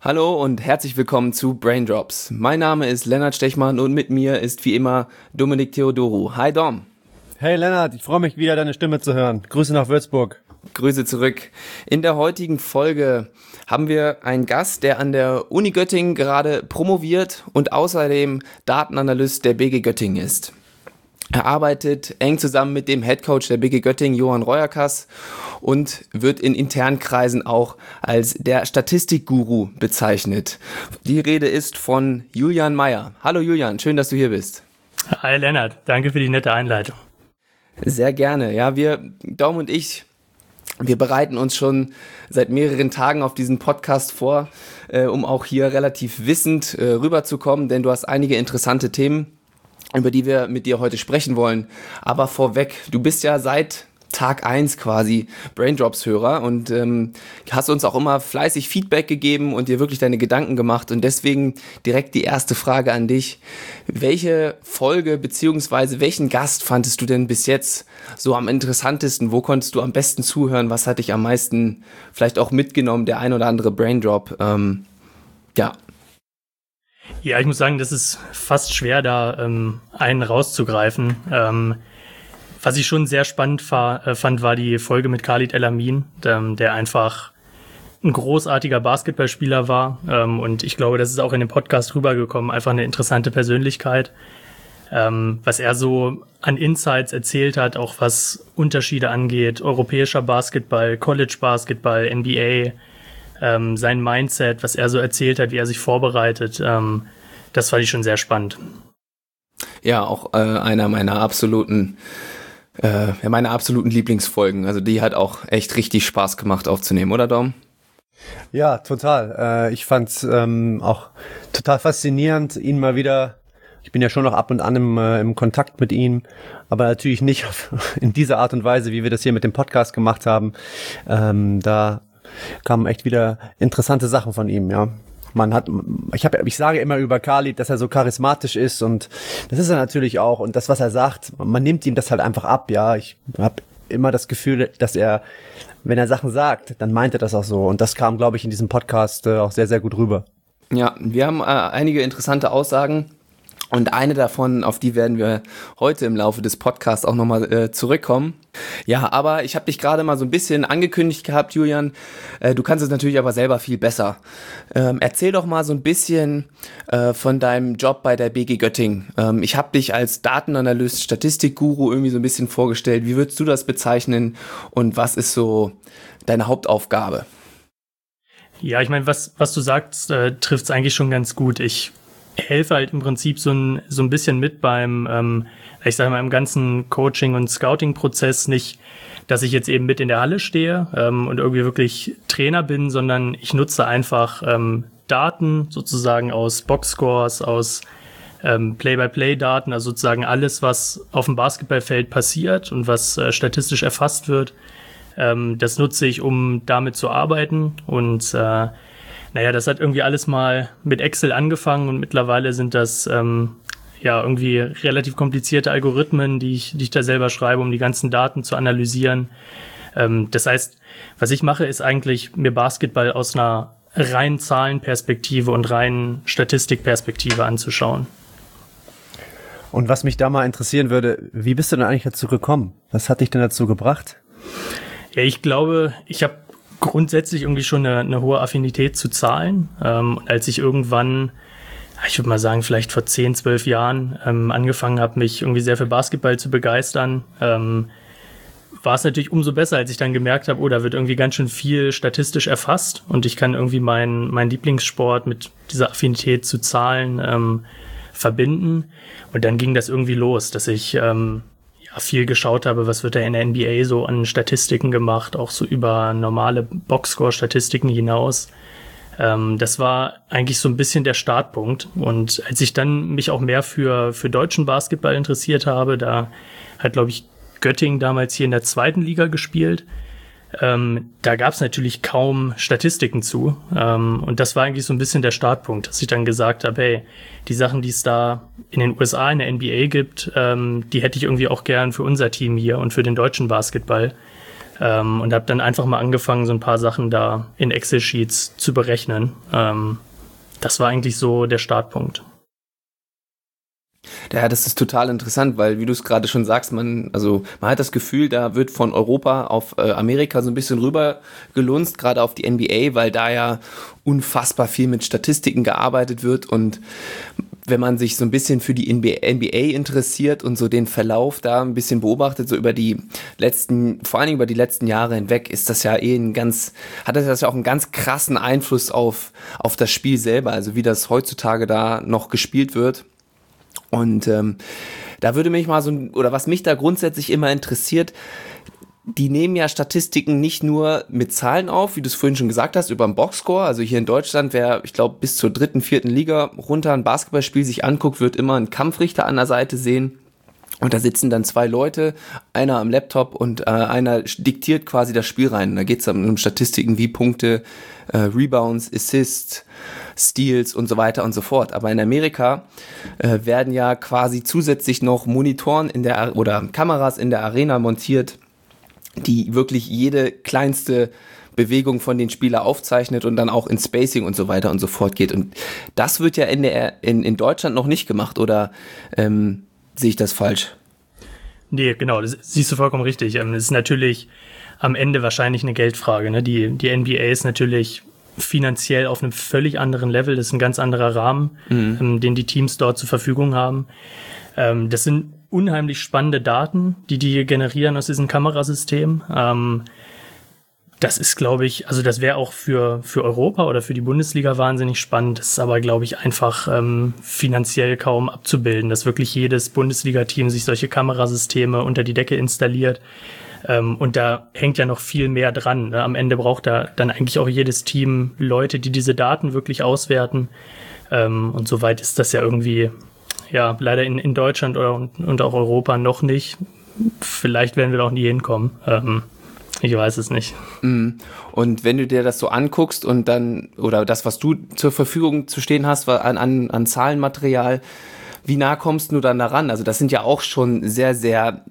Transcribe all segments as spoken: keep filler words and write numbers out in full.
Hallo und herzlich willkommen zu Braindrops. Mein Name ist Lennart Stechmann und mit mir ist wie immer Dominik Theodorou. Hi Dom. Hey Lennart, ich freue mich wieder, deine Stimme zu hören. Grüße nach Würzburg. Grüße zurück. In der heutigen Folge haben wir einen Gast, der an der Uni Göttingen gerade promoviert und außerdem Datenanalyst der B G Göttingen ist. Er arbeitet eng zusammen mit dem Headcoach der B G Göttingen, Johann Reuerkas, und wird in internen Kreisen auch als der Statistikguru bezeichnet. Die Rede ist von Julian Meyer. Hallo Julian, schön, dass du hier bist. Hi Lennart, danke für die nette Einleitung. Sehr gerne. Ja, wir, Dom und ich, wir bereiten uns schon seit mehreren Tagen auf diesen Podcast vor, äh, um auch hier relativ wissend äh, rüberzukommen, denn du hast einige interessante Themen, über die wir mit dir heute sprechen wollen. Aber vorweg, du bist ja seit Tag eins quasi Braindrops-Hörer und ähm, hast uns auch immer fleißig Feedback gegeben und dir wirklich deine Gedanken gemacht. Und deswegen direkt die erste Frage an dich. Welche Folge beziehungsweise welchen Gast fandest du denn bis jetzt so am interessantesten? Wo konntest du am besten zuhören? Was hat dich am meisten vielleicht auch mitgenommen? Der ein oder andere Braindrop? Ähm, ja. Ja, ich muss sagen, das ist fast schwer, da ähm, einen rauszugreifen. Ähm, was ich schon sehr spannend war, äh, fand, war die Folge mit Khalid El-Amin, ähm, der einfach ein großartiger Basketballspieler war. Ähm, und ich glaube, das ist auch in dem Podcast rübergekommen, einfach eine interessante Persönlichkeit. Ähm, was er so an Insights erzählt hat, auch was Unterschiede angeht, europäischer Basketball, College-Basketball, N B A, Ähm, sein Mindset, was er so erzählt hat, wie er sich vorbereitet, ähm, das fand ich schon sehr spannend. Ja, auch äh, einer meiner absoluten, äh, ja, meine absoluten Lieblingsfolgen. Also die hat auch echt richtig Spaß gemacht aufzunehmen, oder Dom? Ja, total. Äh, ich fand's ähm, auch total faszinierend, ihn mal wieder. Ich bin ja schon noch ab und an im, äh, im Kontakt mit ihm, aber natürlich nicht auf, in dieser Art und Weise, wie wir das hier mit dem Podcast gemacht haben. Ähm, da kamen echt wieder interessante Sachen von ihm, ja. Man hat, ich habe, ich sage immer über Khalid, dass er so charismatisch ist und das ist er natürlich auch und das, was er sagt, man nimmt ihm das halt einfach ab, ja. Ich habe immer das Gefühl, dass er, wenn er Sachen sagt, dann meint er das auch so und das kam, glaube ich, in diesem Podcast äh, auch sehr, sehr gut rüber. Ja, wir haben äh, einige interessante Aussagen. Und eine davon, auf die werden wir heute im Laufe des Podcasts auch nochmal äh, zurückkommen. Ja, aber ich habe dich gerade mal so ein bisschen angekündigt gehabt, Julian. Äh, du kannst es natürlich aber selber viel besser. Ähm, erzähl doch mal so ein bisschen äh, von deinem Job bei der B G Göttingen. Ähm, ich habe dich als Datenanalyst, Statistikguru irgendwie so ein bisschen vorgestellt. Wie würdest du das bezeichnen und was ist so deine Hauptaufgabe? Ja, ich meine, was, was du sagst, äh, trifft es eigentlich schon ganz gut. Ich helfe halt im Prinzip so ein, so ein bisschen mit beim, ähm, ich sage mal, im ganzen Coaching- und Scouting-Prozess. Nicht, dass ich jetzt eben mit in der Halle stehe ähm, und irgendwie wirklich Trainer bin, sondern ich nutze einfach ähm, Daten sozusagen aus Boxscores, aus ähm, Play-by-Play-Daten, also sozusagen alles, was auf dem Basketballfeld passiert und was äh, statistisch erfasst wird. Ähm, das nutze ich, um damit zu arbeiten und äh, Naja, das hat irgendwie alles mal mit Excel angefangen und mittlerweile sind das ähm, ja irgendwie relativ komplizierte Algorithmen, die ich, die ich da selber schreibe, um die ganzen Daten zu analysieren. Ähm, das heißt, was ich mache, ist eigentlich mir Basketball aus einer reinen Zahlenperspektive und reinen Statistikperspektive anzuschauen. Und was mich da mal interessieren würde, wie bist du denn eigentlich dazu gekommen? Was hat dich denn dazu gebracht? Ja, ich glaube, ich habe grundsätzlich irgendwie schon eine, eine hohe Affinität zu Zahlen. Ähm, und als ich irgendwann, ich würde mal sagen, vielleicht vor zehn, zwölf Jahren ähm, angefangen habe, mich irgendwie sehr für Basketball zu begeistern, ähm, war es natürlich umso besser, als ich dann gemerkt habe, oh, da wird irgendwie ganz schön viel statistisch erfasst und ich kann irgendwie meinen mein Lieblingssport mit dieser Affinität zu Zahlen ähm, verbinden. Und dann ging das irgendwie los, dass ich ähm, viel geschaut habe, was wird da in der N B A so an Statistiken gemacht, auch so über normale Boxscore-Statistiken hinaus. Ähm, das war eigentlich so ein bisschen der Startpunkt. Und als ich dann mich auch mehr für, für deutschen Basketball interessiert habe, da hat, glaube ich, Göttingen damals hier in der zweiten Liga gespielt. Ähm, da gab es natürlich kaum Statistiken zu. Ähm, und das war eigentlich so ein bisschen der Startpunkt, dass ich dann gesagt habe, hey, die Sachen, die es da in den U S A, in der N B A gibt, ähm, die hätte ich irgendwie auch gern für unser Team hier und für den deutschen Basketball. Ähm, und habe dann einfach mal angefangen, so ein paar Sachen da in Excel-Sheets zu berechnen. Ähm, das war eigentlich so der Startpunkt. Ja, das ist total interessant, weil, wie du es gerade schon sagst, man, also man hat das Gefühl, da wird von Europa auf äh, Amerika so ein bisschen rüber gelunzt, gerade auf die N B A, weil da ja unfassbar viel mit Statistiken gearbeitet wird. Und wenn man sich so ein bisschen für die N B A interessiert und so den Verlauf da ein bisschen beobachtet, so über die letzten, vor allem über die letzten Jahre hinweg, ist das ja eh ein ganz, hat das ja auch einen ganz krassen Einfluss auf, auf das Spiel selber, also wie das heutzutage da noch gespielt wird. Und ähm, da würde mich mal so, oder was mich da grundsätzlich immer interessiert, die nehmen ja Statistiken nicht nur mit Zahlen auf, wie du es vorhin schon gesagt hast, über den Boxscore. Also hier in Deutschland, wer, ich glaube, bis zur dritten, vierten Liga runter ein Basketballspiel sich anguckt, wird immer einen Kampfrichter an der Seite sehen. Und da sitzen dann zwei Leute, einer am Laptop und äh, einer diktiert quasi das Spiel rein. Und da geht es dann um Statistiken wie Punkte, äh, Rebounds, Assists, Steals und so weiter und so fort. Aber in Amerika äh, werden ja quasi zusätzlich noch Monitoren in der oder Kameras in der Arena montiert, die wirklich jede kleinste Bewegung von den Spielern aufzeichnet und dann auch in Spacing und so weiter und so fort geht. Und das wird ja in, der, in, in Deutschland noch nicht gemacht, oder ähm, sehe ich das falsch? Nee, genau, das siehst du vollkommen richtig. Es ist natürlich am Ende wahrscheinlich eine Geldfrage. Ne? Die, die N B A ist natürlich finanziell auf einem völlig anderen Level. Das ist ein ganz anderer Rahmen, mhm. ähm, den die Teams dort zur Verfügung haben. Ähm, das sind unheimlich spannende Daten, die die generieren aus diesem Kamerasystem. Ähm, das ist, glaube ich, also das wäre auch für, für Europa oder für die Bundesliga wahnsinnig spannend. Das ist aber, glaube ich, einfach ähm, finanziell kaum abzubilden, dass wirklich jedes Bundesliga-Team sich solche Kamerasysteme unter die Decke installiert. Ähm, und da hängt ja noch viel mehr dran. Ne? Am Ende braucht da dann eigentlich auch jedes Team Leute, die diese Daten wirklich auswerten. Ähm, und soweit ist das ja irgendwie, ja, leider in, in Deutschland oder und, und auch Europa noch nicht. Vielleicht werden wir da auch nie hinkommen. Ähm, Ich weiß es nicht. Und wenn du dir das so anguckst und dann, oder das, was du zur Verfügung zu stehen hast, an, an, an Zahlenmaterial, wie nah kommst du dann daran? Also das sind ja auch schon sehr, sehr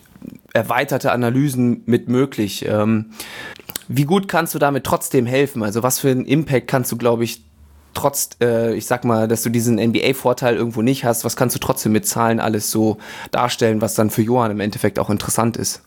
erweiterte Analysen mit möglich. Ähm, wie gut kannst du damit trotzdem helfen? Also was für einen Impact kannst du, glaube ich, trotz, äh, ich sag mal, dass du diesen N B A-Vorteil irgendwo nicht hast, was kannst du trotzdem mit Zahlen alles so darstellen, was dann für Johann im Endeffekt auch interessant ist?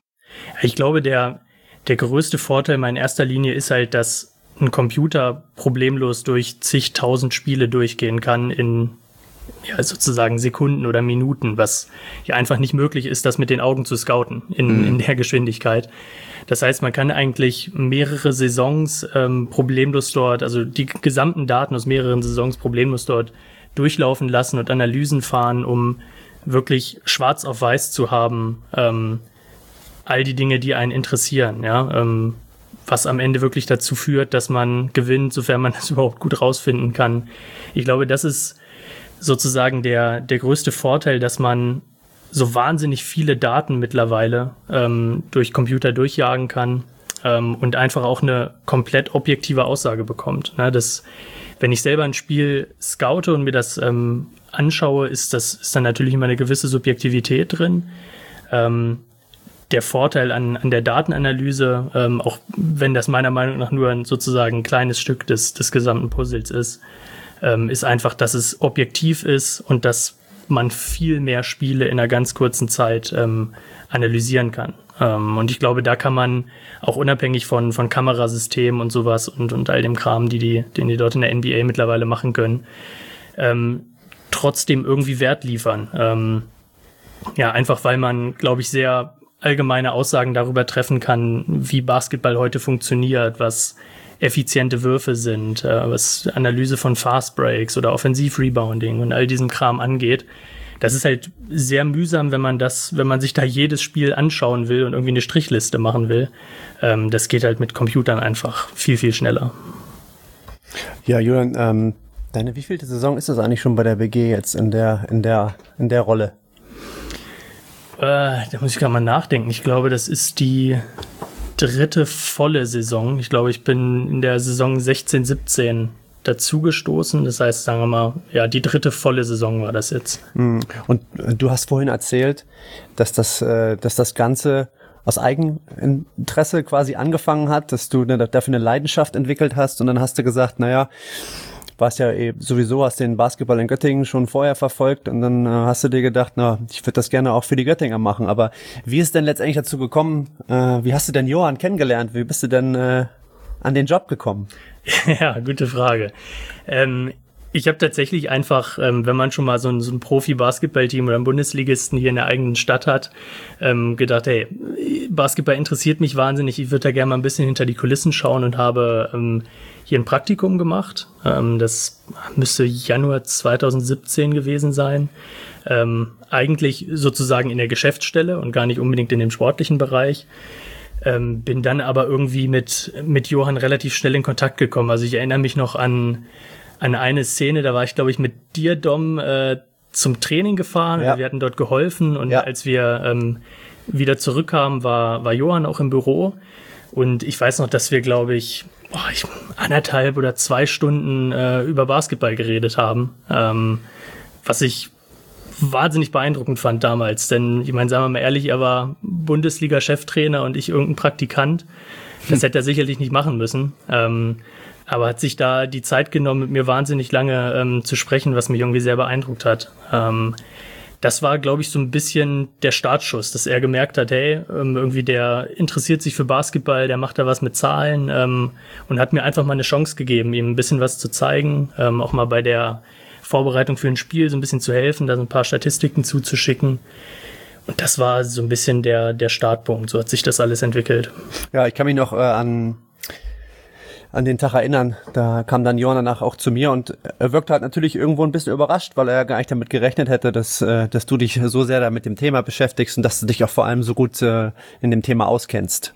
Ich glaube, der, der größte Vorteil in erster Linie ist halt, dass ein Computer problemlos durch zigtausend Spiele durchgehen kann in ja, sozusagen Sekunden oder Minuten, was ja einfach nicht möglich ist, das mit den Augen zu scouten in, mhm. in der Geschwindigkeit. Das heißt, man kann eigentlich mehrere Saisons ähm, problemlos dort, also die gesamten Daten aus mehreren Saisons problemlos dort durchlaufen lassen und Analysen fahren, um wirklich schwarz auf weiß zu haben, ähm, all die Dinge, die einen interessieren, ja, ähm, was am Ende wirklich dazu führt, dass man gewinnt, sofern man das überhaupt gut rausfinden kann. Ich glaube, das ist sozusagen der, der größte Vorteil, dass man so wahnsinnig viele Daten mittlerweile ähm, durch Computer durchjagen kann ähm, und einfach auch eine komplett objektive Aussage bekommt. Ne? Das, wenn ich selber ein Spiel scoute und mir das ähm, anschaue, ist das ist dann natürlich immer eine gewisse Subjektivität drin. Ähm, Der Vorteil an, an der Datenanalyse, ähm, auch wenn das meiner Meinung nach nur ein sozusagen ein kleines Stück des, des gesamten Puzzles ist, ähm, ist einfach, dass es objektiv ist und dass man viel mehr Spiele in einer ganz kurzen Zeit ähm, analysieren kann. Ähm, und ich glaube, da kann man auch unabhängig von, von Kamerasystemen und sowas und, und all dem Kram, die die, den die dort in der N B A mittlerweile machen können, ähm, trotzdem irgendwie Wert liefern. Ähm, ja, einfach weil man, glaube ich, sehr allgemeine Aussagen darüber treffen kann, wie Basketball heute funktioniert, was effiziente Würfe sind, äh, was Analyse von Fast Breaks oder Offensiv-Rebounding und all diesem Kram angeht. Das ist halt sehr mühsam, wenn man das, wenn man sich da jedes Spiel anschauen will und irgendwie eine Strichliste machen will. Ähm, das geht halt mit Computern einfach viel, viel schneller. Ja, Julian, ähm, deine wievielte Saison ist das eigentlich schon bei der B G jetzt in der, in der, in der Rolle? Äh, da muss ich gerade mal nachdenken. Ich glaube, das ist die dritte volle Saison. Ich glaube, ich bin in der Saison sechzehn, siebzehn dazugestoßen. Das heißt, sagen wir mal, ja, die dritte volle Saison war das jetzt. Und du hast vorhin erzählt, dass das, dass das Ganze aus Eigeninteresse quasi angefangen hat, dass du ne, dafür eine Leidenschaft entwickelt hast und dann hast du gesagt, naja, warst ja eh sowieso, hast den Basketball in Göttingen schon vorher verfolgt und dann äh, hast du dir gedacht, na, ich würde das gerne auch für die Göttinger machen. Aber wie ist denn letztendlich dazu gekommen? Äh, wie hast du denn Johann kennengelernt? Wie bist du denn äh, an den Job gekommen? Ja, gute Frage. Ähm, ich habe tatsächlich einfach, ähm, wenn man schon mal so ein, so ein Profi-Basketball-Team oder einen Bundesligisten hier in der eigenen Stadt hat, ähm, gedacht, hey, Basketball interessiert mich wahnsinnig, ich würde da gerne mal ein bisschen hinter die Kulissen schauen und habe ähm, hier ein Praktikum gemacht. Ähm, das müsste Januar zwanzig siebzehn gewesen sein. Ähm, eigentlich sozusagen in der Geschäftsstelle und gar nicht unbedingt in dem sportlichen Bereich. Ähm, bin dann aber irgendwie mit, mit Johann relativ schnell in Kontakt gekommen. Also ich erinnere mich noch an an eine Szene, da war ich, glaube ich, mit dir, Dom, äh, zum Training gefahren. Ja. Wir hatten dort geholfen und ja. als wir ähm, wieder zurückkamen, war, war Johann auch im Büro. Und ich weiß noch, dass wir, glaube ich, boah, ich, anderthalb oder zwei Stunden äh, über Basketball geredet haben, ähm, was ich wahnsinnig beeindruckend fand damals. Denn, ich meine, sagen wir mal ehrlich, er war Bundesliga-Cheftrainer und ich irgendein Praktikant. Das hätte er sicherlich nicht machen müssen. Ähm, aber hat sich da die Zeit genommen, mit mir wahnsinnig lange ähm, zu sprechen, was mich irgendwie sehr beeindruckt hat. Ähm, das war, glaube ich, so ein bisschen der Startschuss, dass er gemerkt hat, hey, ähm, irgendwie der interessiert sich für Basketball, der macht da was mit Zahlen ähm, und hat mir einfach mal eine Chance gegeben, ihm ein bisschen was zu zeigen, ähm, auch mal bei der Vorbereitung für ein Spiel so ein bisschen zu helfen, da so ein paar Statistiken zuzuschicken. Und das war so ein bisschen der, der Startpunkt. So hat sich das alles entwickelt. Ja, ich kann mich noch äh, an an den Tag erinnern. Da kam dann Johann danach auch zu mir und er wirkte halt natürlich irgendwo ein bisschen überrascht, weil er gar nicht damit gerechnet hätte, dass äh, dass du dich so sehr da mit dem Thema beschäftigst und dass du dich auch vor allem so gut äh, in dem Thema auskennst.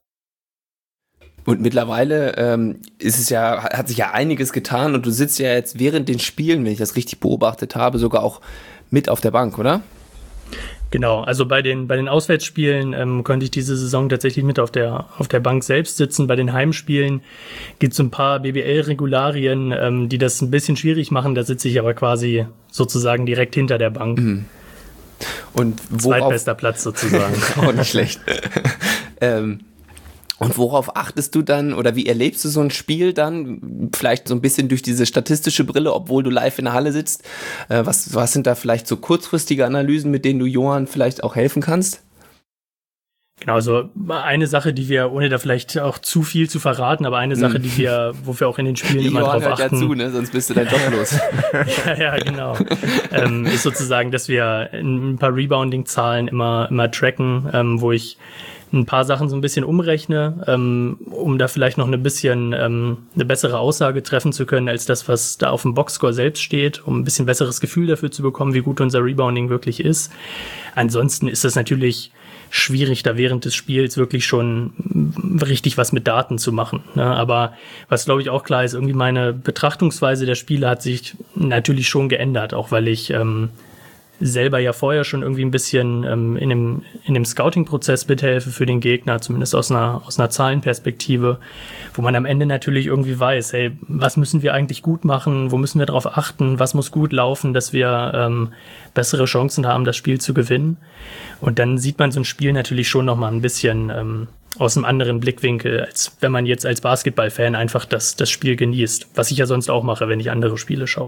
Und mittlerweile ähm, ist es ja, hat sich ja einiges getan und du sitzt ja jetzt während den Spielen, wenn ich das richtig beobachtet habe, sogar auch mit auf der Bank, oder? Genau, also bei den bei den Auswärtsspielen ähm, konnte ich diese Saison tatsächlich mit auf der auf der Bank selbst sitzen. Bei den Heimspielen gibt es ein paar B B L-Regularien, ähm, die das ein bisschen schwierig machen. Da sitze ich aber quasi sozusagen direkt hinter der Bank. Mhm. Und worauf, zweitbester Platz sozusagen. Auch nicht schlecht. ähm, Und worauf achtest du dann oder wie erlebst du so ein Spiel dann? Vielleicht so ein bisschen durch diese statistische Brille, obwohl du live in der Halle sitzt. Äh, was, was sind da vielleicht so kurzfristige Analysen, mit denen du Johann vielleicht auch helfen kannst? Genau, so eine Sache, die wir, ohne da vielleicht auch zu viel zu verraten, aber eine Sache, die wir, wo wir auch in den Spielen immer Johann drauf hört achten. Ja zu, ne? Sonst bist du dein Job los. ja, ja, genau. ähm, ist sozusagen, dass wir ein paar Rebounding-Zahlen immer, immer tracken, ähm, wo ich ein paar Sachen so ein bisschen umrechne, ähm, um da vielleicht noch ein bisschen ähm, eine bessere Aussage treffen zu können, als das, was da auf dem Boxscore selbst steht, um ein bisschen besseres Gefühl dafür zu bekommen, wie gut unser Rebounding wirklich ist. Ansonsten ist es natürlich schwierig, da während des Spiels wirklich schon richtig was mit Daten zu machen. Ne? Aber was, glaube ich, auch klar ist, irgendwie meine Betrachtungsweise der Spiele hat sich natürlich schon geändert, auch weil ich ähm, selber ja vorher schon irgendwie ein bisschen ähm, in dem in dem Scouting-Prozess mithelfe für den Gegner, zumindest aus einer aus einer Zahlenperspektive, wo man am Ende natürlich irgendwie weiß, hey, was müssen wir eigentlich gut machen, wo müssen wir darauf achten, was muss gut laufen, dass wir ähm, bessere Chancen haben, das Spiel zu gewinnen. Und dann sieht man so ein Spiel natürlich schon noch mal ein bisschen ähm, aus einem anderen Blickwinkel, als wenn man jetzt als Basketballfan einfach das das Spiel genießt, was ich ja sonst auch mache, wenn ich andere Spiele schaue.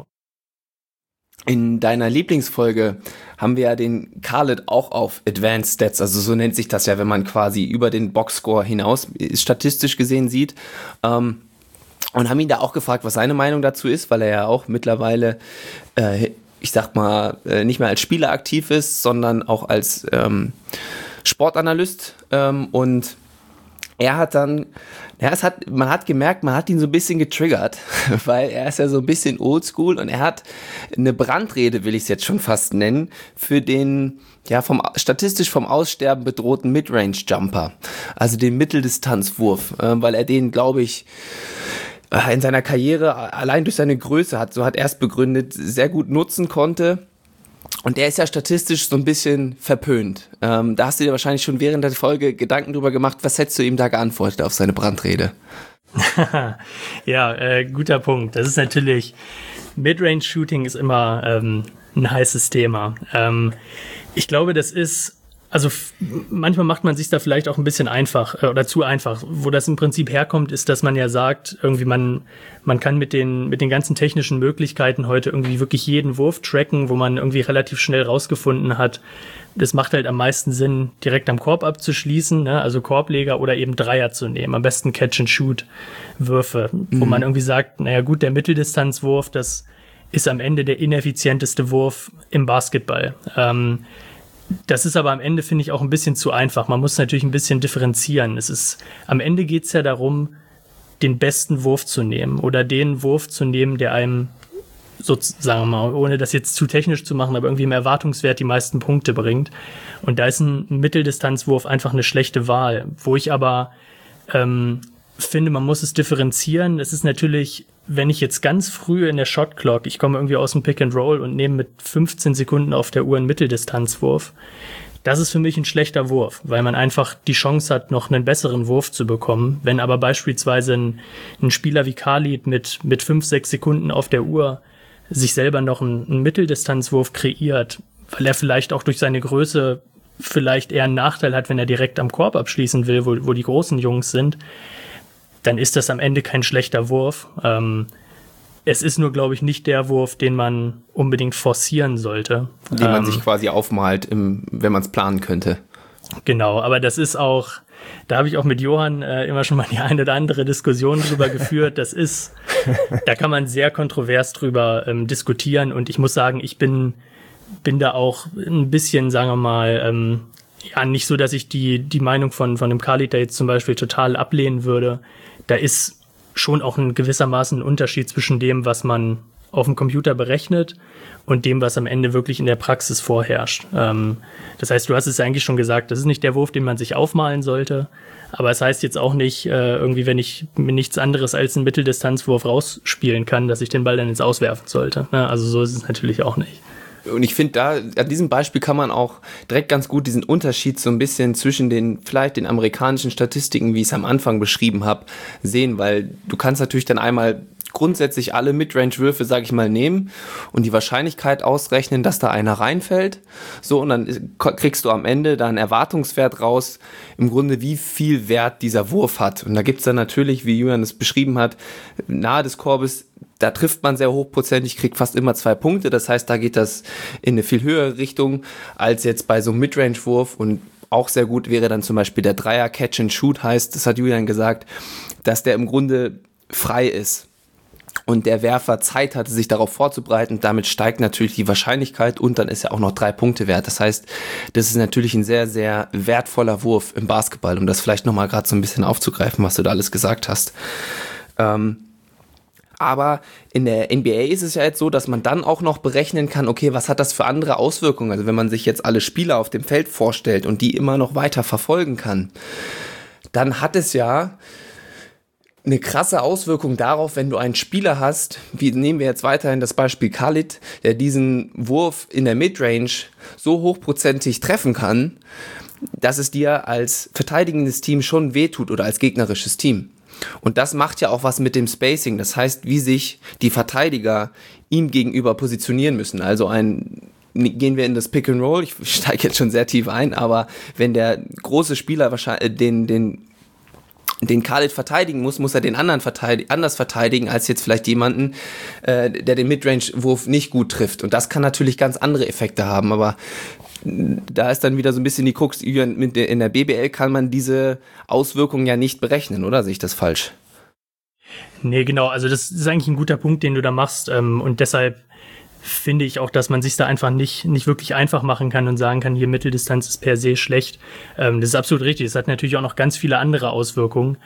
In deiner Lieblingsfolge haben wir ja den Khaled auch auf Advanced Stats, also so nennt sich das ja, wenn man quasi über den Boxscore hinaus statistisch gesehen sieht, ähm, und haben ihn da auch gefragt, was seine Meinung dazu ist, weil er ja auch mittlerweile, äh, ich sag mal, äh, nicht mehr als Spieler aktiv ist, sondern auch als ähm, Sportanalyst, ähm, und er hat dann, ja, es hat, man hat gemerkt, man hat ihn so ein bisschen getriggert, weil er ist ja so ein bisschen oldschool und er hat eine Brandrede, will ich es jetzt schon fast nennen, für den, ja, vom statistisch vom Aussterben bedrohten Midrange-Jumper, also den Mitteldistanzwurf, äh, weil er den, glaube ich, in seiner Karriere allein durch seine Größe hat, so hat er es begründet, sehr gut nutzen konnte. Und der ist ja statistisch so ein bisschen verpönt. Ähm, da hast du dir wahrscheinlich schon während der Folge Gedanken drüber gemacht. Was hättest du ihm da geantwortet auf seine Brandrede? ja, äh, guter Punkt. Das ist natürlich, Midrange-Shooting ist immer ähm, ein heißes Thema. Ähm, ich glaube, das ist also f- manchmal macht man sich da vielleicht auch ein bisschen einfach äh, oder zu einfach. Wo das im Prinzip herkommt, ist, dass man ja sagt, irgendwie man man kann mit den mit den ganzen technischen Möglichkeiten heute irgendwie wirklich jeden Wurf tracken, wo man irgendwie relativ schnell rausgefunden hat, das macht halt am meisten Sinn, direkt am Korb abzuschließen, ne? Also Korbleger oder eben Dreier zu nehmen. Am besten Catch-and-Shoot-Würfe, mhm. wo man irgendwie sagt, naja gut, der Mitteldistanzwurf, das ist am Ende der ineffizienteste Wurf im Basketball. Ähm, das ist aber am Ende, finde ich, auch ein bisschen zu einfach. Man muss natürlich ein bisschen differenzieren. Es ist, am Ende geht es ja darum, den besten Wurf zu nehmen oder den Wurf zu nehmen, der einem, so, sagen wir mal, ohne das jetzt zu technisch zu machen, aber irgendwie im Erwartungswert die meisten Punkte bringt. Und da ist ein Mitteldistanzwurf einfach eine schlechte Wahl. Wo ich aber ähm, finde, man muss es differenzieren. Es ist natürlich, wenn ich jetzt ganz früh in der Shotclock, ich komme irgendwie aus dem Pick and Roll und nehme mit fünfzehn Sekunden auf der Uhr einen Mitteldistanzwurf, das ist für mich ein schlechter Wurf, weil man einfach die Chance hat, noch einen besseren Wurf zu bekommen. Wenn aber beispielsweise ein, ein Spieler wie Khalid mit, mit fünf, sechs Sekunden auf der Uhr sich selber noch einen, einen Mitteldistanzwurf kreiert, weil er vielleicht auch durch seine Größe vielleicht eher einen Nachteil hat, wenn er direkt am Korb abschließen will, wo, wo die großen Jungs sind, dann ist das am Ende kein schlechter Wurf. Ähm, es ist nur, glaube ich, nicht der Wurf, den man unbedingt forcieren sollte. Den man ähm, sich quasi aufmalt, im, wenn man es planen könnte. Genau, aber das ist auch, da habe ich auch mit Johann äh, immer schon mal die eine oder andere Diskussion drüber geführt. Das ist, da kann man sehr kontrovers drüber ähm, diskutieren und ich muss sagen, ich bin, bin da auch ein bisschen, sagen wir mal, ähm, ja, nicht so, dass ich die, die Meinung von, von dem Khalid da jetzt zum Beispiel total ablehnen würde. Da ist schon auch ein gewissermaßen ein Unterschied zwischen dem, was man auf dem Computer berechnet und dem, was am Ende wirklich in der Praxis vorherrscht. Ähm, das heißt, du hast es eigentlich schon gesagt, das ist nicht der Wurf, den man sich aufmalen sollte, aber es heißt jetzt auch nicht, äh, irgendwie, wenn ich mir nichts anderes als einen Mitteldistanzwurf rausspielen kann, dass ich den Ball dann jetzt auswerfen sollte. Ne? Also so ist es natürlich auch nicht. Und ich finde, da an diesem Beispiel kann man auch direkt ganz gut diesen Unterschied so ein bisschen zwischen den, vielleicht den amerikanischen Statistiken, wie ich es am Anfang beschrieben habe, sehen, weil du kannst natürlich dann einmal grundsätzlich alle Midrange-Würfe, sage ich mal, nehmen und die Wahrscheinlichkeit ausrechnen, dass da einer reinfällt. So, und dann kriegst du am Ende da einen Erwartungswert raus, im Grunde, wie viel Wert dieser Wurf hat. Und da gibt es dann natürlich, wie Julian es beschrieben hat, nahe des Korbes, da trifft man sehr hochprozentig, kriegt fast immer zwei Punkte. Das heißt, da geht das in eine viel höhere Richtung als jetzt bei so einem Midrange-Wurf. Und auch sehr gut wäre dann zum Beispiel der Dreier Catch and Shoot, heißt, das hat Julian gesagt, dass der im Grunde frei ist und der Werfer Zeit hatte, sich darauf vorzubereiten. Damit steigt natürlich die Wahrscheinlichkeit und dann ist er auch noch drei Punkte wert. Das heißt, das ist natürlich ein sehr, sehr wertvoller Wurf im Basketball, um das vielleicht nochmal gerade so ein bisschen aufzugreifen, was du da alles gesagt hast. Ähm, Aber in der N B A ist es ja jetzt so, dass man dann auch noch berechnen kann, okay, was hat das für andere Auswirkungen? Also wenn man sich jetzt alle Spieler auf dem Feld vorstellt und die immer noch weiter verfolgen kann, dann hat es ja eine krasse Auswirkung darauf, wenn du einen Spieler hast, wie nehmen wir jetzt weiterhin das Beispiel Khalid, der diesen Wurf in der Midrange so hochprozentig treffen kann, dass es dir als verteidigendes Team schon wehtut oder als gegnerisches Team. Und das macht ja auch was mit dem Spacing. Das heißt, wie sich die Verteidiger ihm gegenüber positionieren müssen. Also ein, gehen wir in das Pick and Roll. Ich steige jetzt schon sehr tief ein, aber wenn der große Spieler wahrscheinlich den, den, den Khalid verteidigen muss, muss er den anderen verteidigen, anders verteidigen als jetzt vielleicht jemanden, äh, der den Midrange-Wurf nicht gut trifft. Und das kann natürlich ganz andere Effekte haben, aber da ist dann wieder so ein bisschen die Krux, in der B B L kann man diese Auswirkungen ja nicht berechnen, oder sehe ich das falsch? Nee, genau, also das ist eigentlich ein guter Punkt, den du da machst und deshalb finde ich auch, dass man sich da einfach nicht, nicht wirklich einfach machen kann und sagen kann, hier Mitteldistanz ist per se schlecht. Das ist absolut richtig, es hat natürlich auch noch ganz viele andere Auswirkungen.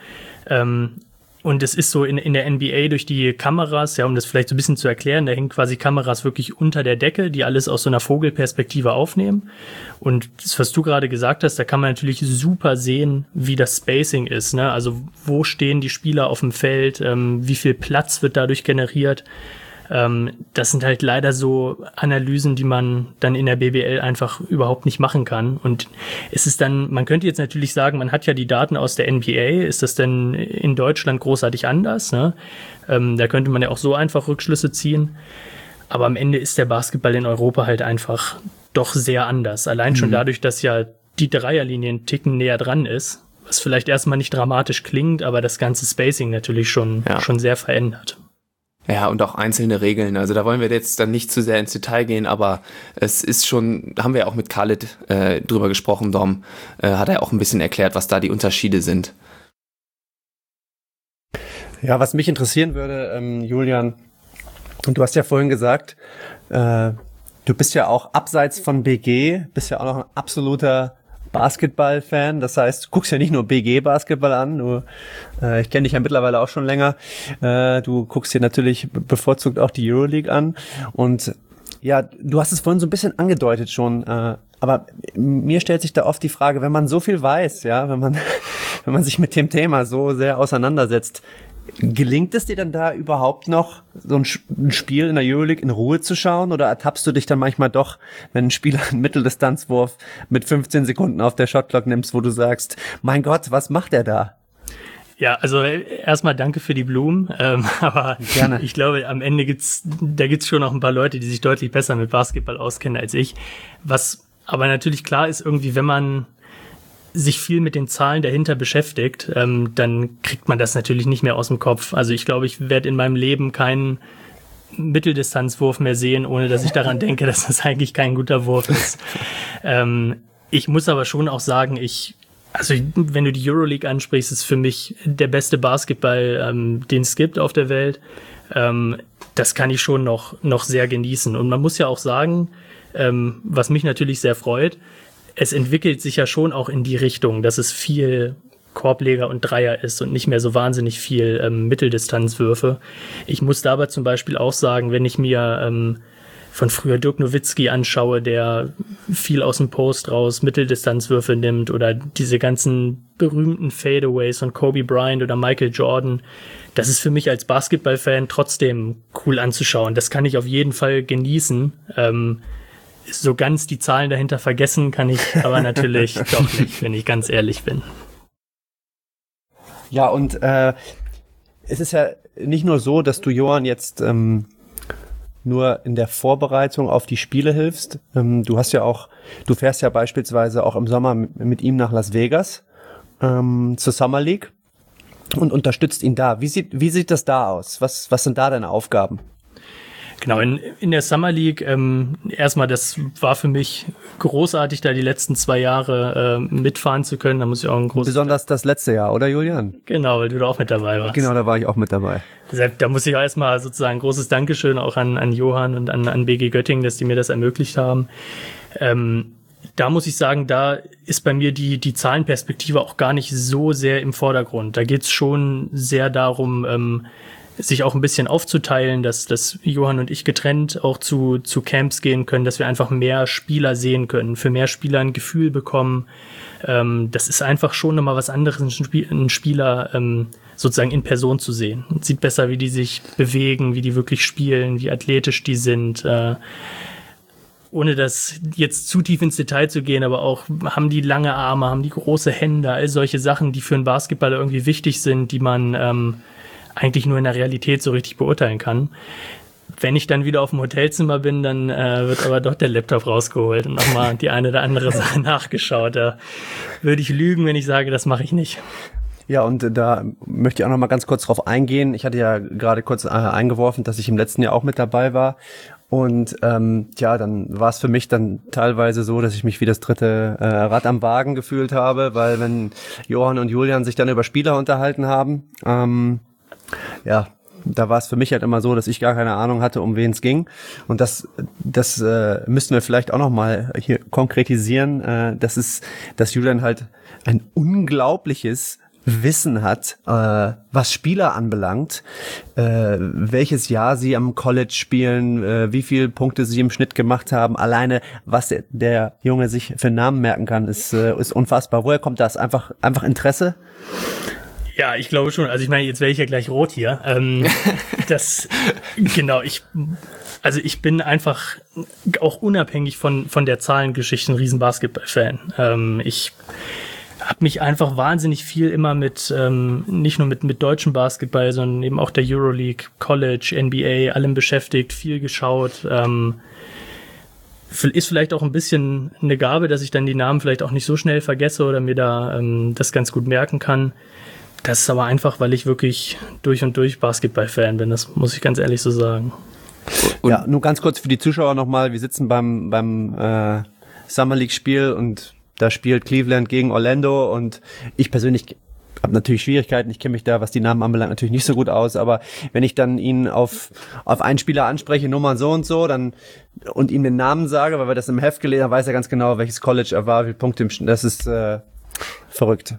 Und es ist so in, in der N B A durch die Kameras, ja, um das vielleicht so ein bisschen zu erklären, da hängen quasi Kameras wirklich unter der Decke, die alles aus so einer Vogelperspektive aufnehmen. Und das, was du gerade gesagt hast, da kann man natürlich super sehen, wie das Spacing ist, ne? Also wo stehen die Spieler auf dem Feld, ähm, wie viel Platz wird dadurch generiert. Ähm, das sind halt leider so Analysen, die man dann in der B B L einfach überhaupt nicht machen kann. Und es ist dann, man könnte jetzt natürlich sagen, man hat ja die Daten aus der N B A, ist das denn in Deutschland großartig anders? Ne? Ähm, da könnte man ja auch so einfach Rückschlüsse ziehen. Aber am Ende ist der Basketball in Europa halt einfach doch sehr anders. Allein schon mhm. dadurch, dass ja die Dreierlinie einen Ticken näher dran ist, was vielleicht erstmal nicht dramatisch klingt, aber das ganze Spacing natürlich schon, ja. schon sehr verändert. Ja, und auch einzelne Regeln. Also da wollen wir jetzt dann nicht zu sehr ins Detail gehen, aber es ist schon, da haben wir auch mit Khaled äh, drüber gesprochen, Dom, äh, hat er auch ein bisschen erklärt, was da die Unterschiede sind. Ja, was mich interessieren würde, ähm, Julian, und du hast ja vorhin gesagt, äh, du bist ja auch abseits von B G, bist ja auch noch ein absoluter Basketball-Fan. Das heißt, du guckst ja nicht nur B G-Basketball an, du, äh, ich kenne dich ja mittlerweile auch schon länger. Äh, du guckst dir natürlich bevorzugt auch die Euroleague an. Und ja, du hast es vorhin so ein bisschen angedeutet schon, äh, aber mir stellt sich da oft die Frage, wenn man so viel weiß, ja, wenn man, wenn man sich mit dem Thema so sehr auseinandersetzt, gelingt es dir dann da überhaupt noch, so ein Spiel in der Euroleague in Ruhe zu schauen, oder ertappst du dich dann manchmal doch, wenn ein Spieler einen Mitteldistanzwurf mit fünfzehn Sekunden auf der Shotclock nimmst, wo du sagst, mein Gott, was macht er da? Ja, also erstmal danke für die Blumen, ähm, aber Gerne. Ich glaube, am Ende gibt's, da gibt's schon noch ein paar Leute, die sich deutlich besser mit Basketball auskennen als ich. Was aber natürlich klar ist, irgendwie, wenn man sich viel mit den Zahlen dahinter beschäftigt, ähm, dann kriegt man das natürlich nicht mehr aus dem Kopf. Also ich glaube, ich werde in meinem Leben keinen Mitteldistanzwurf mehr sehen, ohne dass ich daran denke, dass das eigentlich kein guter Wurf ist. ähm, ich muss aber schon auch sagen, ich, also wenn du die Euroleague ansprichst, ist für mich der beste Basketball, ähm, den es gibt auf der Welt. Ähm, das kann ich schon noch, noch sehr genießen. Und man muss ja auch sagen, ähm, was mich natürlich sehr freut, es entwickelt sich ja schon auch in die Richtung, dass es viel Korbleger und Dreier ist und nicht mehr so wahnsinnig viel ähm, Mitteldistanzwürfe. Ich muss dabei zum Beispiel auch sagen, wenn ich mir ähm, von früher Dirk Nowitzki anschaue, der viel aus dem Post raus Mitteldistanzwürfe nimmt, oder diese ganzen berühmten Fadeaways von Kobe Bryant oder Michael Jordan, das ist für mich als Basketballfan trotzdem cool anzuschauen. Das kann ich auf jeden Fall genießen. Ähm, So ganz die Zahlen dahinter vergessen kann ich aber natürlich doch nicht, wenn ich ganz ehrlich bin. Ja, und äh, es ist ja nicht nur so, dass du Johann jetzt ähm, nur in der Vorbereitung auf die Spiele hilfst. Ähm, du hast ja auch, du fährst ja beispielsweise auch im Sommer mit, mit ihm nach Las Vegas ähm, zur Summer League und unterstützt ihn da. Wie sieht, wie sieht das da aus? Was, was sind da deine Aufgaben? Genau, in, in der Summer League, ähm, erstmal, das war für mich großartig, da die letzten zwei Jahre äh, mitfahren zu können. Da muss ich auch ein großes... Besonders das letzte Jahr, oder Julian? Genau, weil du da auch mit dabei warst. Genau, da war ich auch mit dabei. Deshalb, da muss ich auch erstmal sozusagen ein großes Dankeschön auch an, an Johann und an, an B G Göttingen, dass die mir das ermöglicht haben. Ähm, da muss ich sagen, da ist bei mir die, die Zahlenperspektive auch gar nicht so sehr im Vordergrund. Da geht's schon sehr darum, ähm, sich auch ein bisschen aufzuteilen, dass, dass Johann und ich getrennt auch zu, zu Camps gehen können, dass wir einfach mehr Spieler sehen können, für mehr Spieler ein Gefühl bekommen. Ähm, das ist einfach schon nochmal was anderes, einen, Spiel, einen Spieler ähm, sozusagen in Person zu sehen. Man sieht besser, wie die sich bewegen, wie die wirklich spielen, wie athletisch die sind. Äh, ohne das jetzt zu tief ins Detail zu gehen, aber auch, haben die lange Arme, haben die große Hände, all solche Sachen, die für einen Basketballer irgendwie wichtig sind, die man ähm, eigentlich nur in der Realität so richtig beurteilen kann. Wenn ich dann wieder auf dem Hotelzimmer bin, dann äh, wird aber doch der Laptop rausgeholt und nochmal die eine oder andere Sache nachgeschaut. Da würde ich lügen, wenn ich sage, das mache ich nicht. Ja, und äh, da möchte ich auch noch mal ganz kurz drauf eingehen. Ich hatte ja gerade kurz äh, eingeworfen, dass ich im letzten Jahr auch mit dabei war. Und ähm, ja, dann war es für mich dann teilweise so, dass ich mich wie das dritte äh, Rad am Wagen gefühlt habe, weil wenn Johann und Julian sich dann über Spieler unterhalten haben, ähm, ja, da war es für mich halt immer so, dass ich gar keine Ahnung hatte, um wen es ging. Und das, das äh, müssten wir vielleicht auch noch mal hier konkretisieren. Äh, das ist, dass Julian halt ein unglaubliches Wissen hat, äh, was Spieler anbelangt, äh, welches Jahr sie am College spielen, äh, wie viele Punkte sie im Schnitt gemacht haben. Alleine, was der, der Junge sich für Namen merken kann, ist, äh, ist unfassbar. Woher kommt das? Einfach, einfach Interesse? Ja, ich glaube schon. Also ich meine, jetzt werde ich ja gleich rot hier. Ähm, das, genau, ich, also ich bin einfach auch unabhängig von, von der Zahlengeschichte ein riesen Basketball-Fan. Ähm, ich habe mich einfach wahnsinnig viel immer mit, ähm, nicht nur mit, mit deutschem Basketball, sondern eben auch der Euroleague, College, N B A, allem beschäftigt, viel geschaut. Ähm, ist vielleicht auch ein bisschen eine Gabe, dass ich dann die Namen vielleicht auch nicht so schnell vergesse oder mir da ähm, das ganz gut merken kann. Das ist aber einfach, weil ich wirklich durch und durch Basketball-Fan bin. Das muss ich ganz ehrlich so sagen. Und ja, nur ganz kurz für die Zuschauer nochmal. Wir sitzen beim, beim äh, Summer League-Spiel und da spielt Cleveland gegen Orlando und ich persönlich habe natürlich Schwierigkeiten. Ich kenne mich da, was die Namen anbelangt, natürlich nicht so gut aus, aber wenn ich dann ihn auf auf einen Spieler anspreche, Nummer so und so, dann und ihm den Namen sage, weil wir das im Heft gelesen haben, weiß er ganz genau, welches College er war, wie viele Punkte im Sch- Das ist äh, verrückt.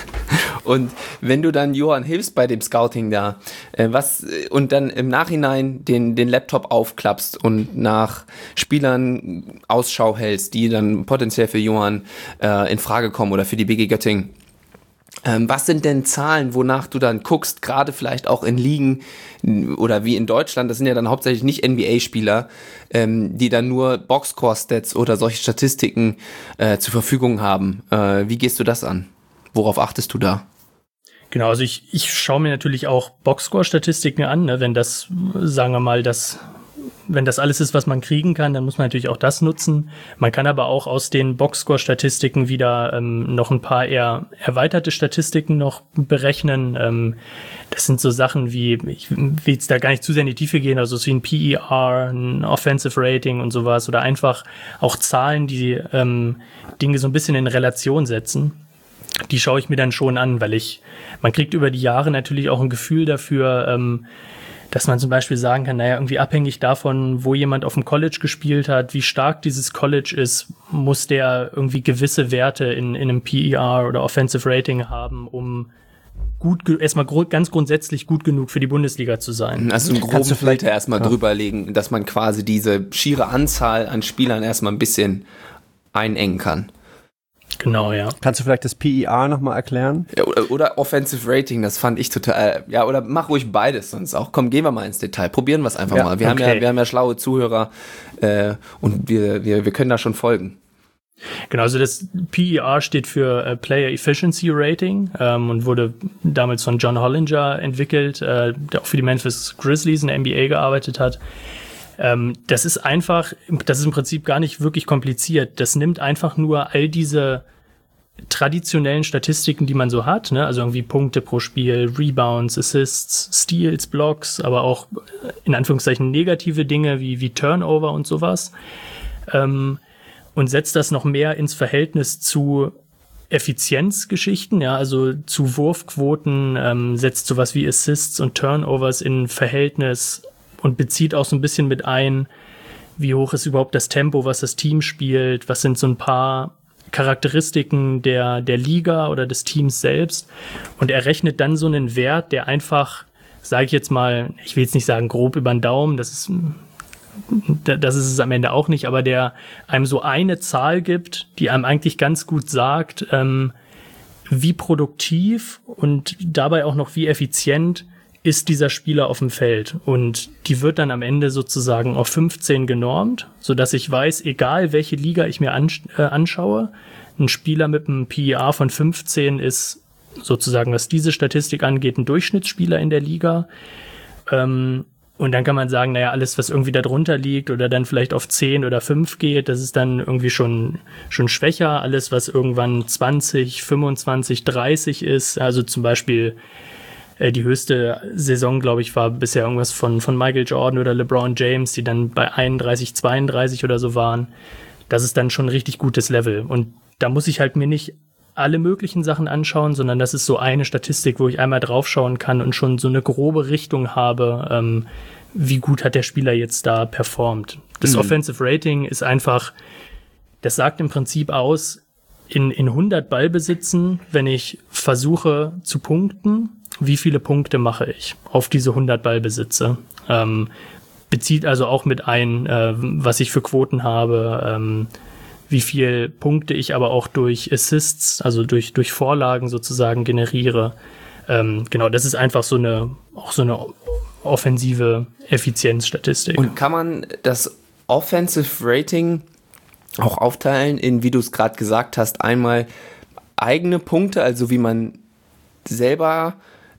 Und wenn du dann Johann hilfst bei dem Scouting da, äh, was und dann im Nachhinein den den Laptop aufklappst und nach Spielern Ausschau hältst, die dann potenziell für Johann äh, in Frage kommen oder für die B G Göttingen. Ähm, was sind denn Zahlen, wonach du dann guckst, gerade vielleicht auch in Ligen oder wie in Deutschland, das sind ja dann hauptsächlich nicht N B A-Spieler, ähm, die dann nur Boxscore-Stats oder solche Statistiken äh, zur Verfügung haben. Äh, wie gehst du das an? Worauf achtest du da? Genau, also ich, ich schaue mir natürlich auch Boxscore-Statistiken an, ne? Wenn das, sagen wir mal, das wenn das alles ist, was man kriegen kann, dann muss man natürlich auch das nutzen. Man kann aber auch aus den Boxscore-Statistiken wieder ähm, noch ein paar eher erweiterte Statistiken noch berechnen. Ähm, das sind so Sachen wie, ich will jetzt da gar nicht zu sehr in die Tiefe gehen, also so wie ein P E R, ein Offensive Rating und sowas oder einfach auch Zahlen, die ähm, Dinge so ein bisschen in Relation setzen. Die schaue ich mir dann schon an, weil ich, man kriegt über die Jahre natürlich auch ein Gefühl dafür, ähm, dass man zum Beispiel sagen kann, naja, irgendwie abhängig davon, wo jemand auf dem College gespielt hat, wie stark dieses College ist, muss der irgendwie gewisse Werte in, in einem P E R oder Offensive Rating haben, um gut, erstmal gro- ganz grundsätzlich gut genug für die Bundesliga zu sein. Also einen groben Filter erstmal ja. drüberlegen, dass man quasi diese schiere Anzahl an Spielern erstmal ein bisschen einengen kann. Genau, ja. Kannst du vielleicht das P E R nochmal erklären? Ja, oder, oder Offensive Rating, das fand ich total, ja, oder mach ruhig beides sonst auch. Komm, gehen wir mal ins Detail, probieren wir es einfach Ja, mal. Wir, okay. haben ja, wir haben ja schlaue Zuhörer äh, und wir, wir, wir können da schon folgen. Genau, also das P E R steht für äh, Player Efficiency Rating ähm, und wurde damals von John Hollinger entwickelt, äh, der auch für die Memphis Grizzlies in der N B A gearbeitet hat. Ähm, das ist einfach, das ist im Prinzip gar nicht wirklich kompliziert. Das nimmt einfach nur all diese traditionellen Statistiken, die man so hat, ne? Also irgendwie Punkte pro Spiel, Rebounds, Assists, Steals, Blocks, aber auch in Anführungszeichen negative Dinge wie, wie Turnover und sowas. Ähm, und setzt das noch mehr ins Verhältnis zu Effizienzgeschichten, ja, also zu Wurfquoten, ähm, setzt sowas wie Assists und Turnovers in Verhältnis und bezieht auch so ein bisschen mit ein, wie hoch ist überhaupt das Tempo, was das Team spielt, was sind so ein paar Charakteristiken der, der Liga oder des Teams selbst. Und er rechnet dann so einen Wert, der einfach, sage ich jetzt mal, ich will jetzt nicht sagen grob über den Daumen, das ist, das ist es am Ende auch nicht, aber der einem so eine Zahl gibt, die einem eigentlich ganz gut sagt, ähm, wie produktiv und dabei auch noch wie effizient ist dieser Spieler auf dem Feld. Und die wird dann am Ende sozusagen auf fünfzehn genormt, sodass ich weiß, egal welche Liga ich mir ansch- äh, anschaue, ein Spieler mit einem P E R von fünfzehn ist sozusagen, was diese Statistik angeht, ein Durchschnittsspieler in der Liga. Ähm, und dann kann man sagen, naja, alles, was irgendwie da drunter liegt oder dann vielleicht auf zehn oder fünf geht, das ist dann irgendwie schon, schon schwächer. Alles, was irgendwann zwanzig, fünfundzwanzig, dreißig ist, also zum Beispiel die höchste Saison, glaube ich, war bisher irgendwas von, von Michael Jordan oder LeBron James, die dann bei einunddreißig, zweiunddreißig oder so waren. Das ist dann schon ein richtig gutes Level. Und da muss ich halt mir nicht alle möglichen Sachen anschauen, sondern das ist so eine Statistik, wo ich einmal draufschauen kann und schon so eine grobe Richtung habe, ähm, wie gut hat der Spieler jetzt da performt. Das mhm. Offensive Rating ist einfach, das sagt im Prinzip aus, in, in hundert Ballbesitzen, wenn ich versuche zu punkten, wie viele Punkte mache ich auf diese hundert Ballbesitze? Ähm, bezieht also auch mit ein, äh, was ich für Quoten habe, ähm, wie viel Punkte ich aber auch durch Assists, also durch, durch Vorlagen sozusagen generiere. Ähm, genau, das ist einfach so eine, auch so eine offensive Effizienzstatistik. Und kann man das Offensive Rating auch aufteilen in, wie du es gerade gesagt hast, einmal eigene Punkte, also wie man selber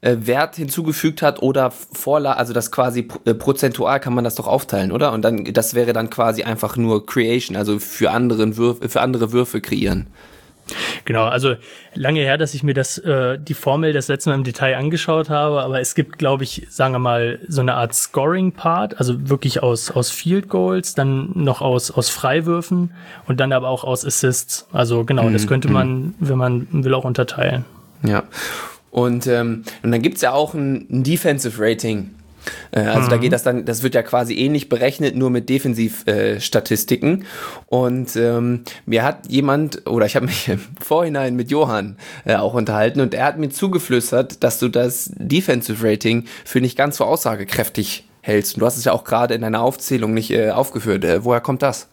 äh, Wert hinzugefügt hat oder Vorlage, also das quasi äh, prozentual kann man das doch aufteilen, oder? Und dann, das wäre dann quasi einfach nur Creation, also für anderen Würfe, für andere Würfe kreieren. Genau, also lange her, dass ich mir das äh, die Formel das letzte Mal im Detail angeschaut habe, aber es gibt, glaube ich, sagen wir mal, so eine Art Scoring-Part, also wirklich aus aus Field Goals, dann noch aus aus Freiwürfen und dann aber auch aus Assists. Also genau, mhm. das könnte man, wenn man will, auch unterteilen. Ja, und, ähm, und dann gibt's ja auch ein, ein Defensive Rating. Also mhm. da geht das dann, das wird ja quasi ähnlich berechnet, nur mit Defensivstatistiken. Äh, und ähm, mir hat jemand, oder ich habe mich im Vorhinein mit Johann äh, auch unterhalten und er hat mir zugeflüstert, dass du das Defensive Rating für nicht ganz so aussagekräftig hältst. Und du hast es ja auch gerade in deiner Aufzählung nicht äh, aufgeführt. Äh, woher kommt das?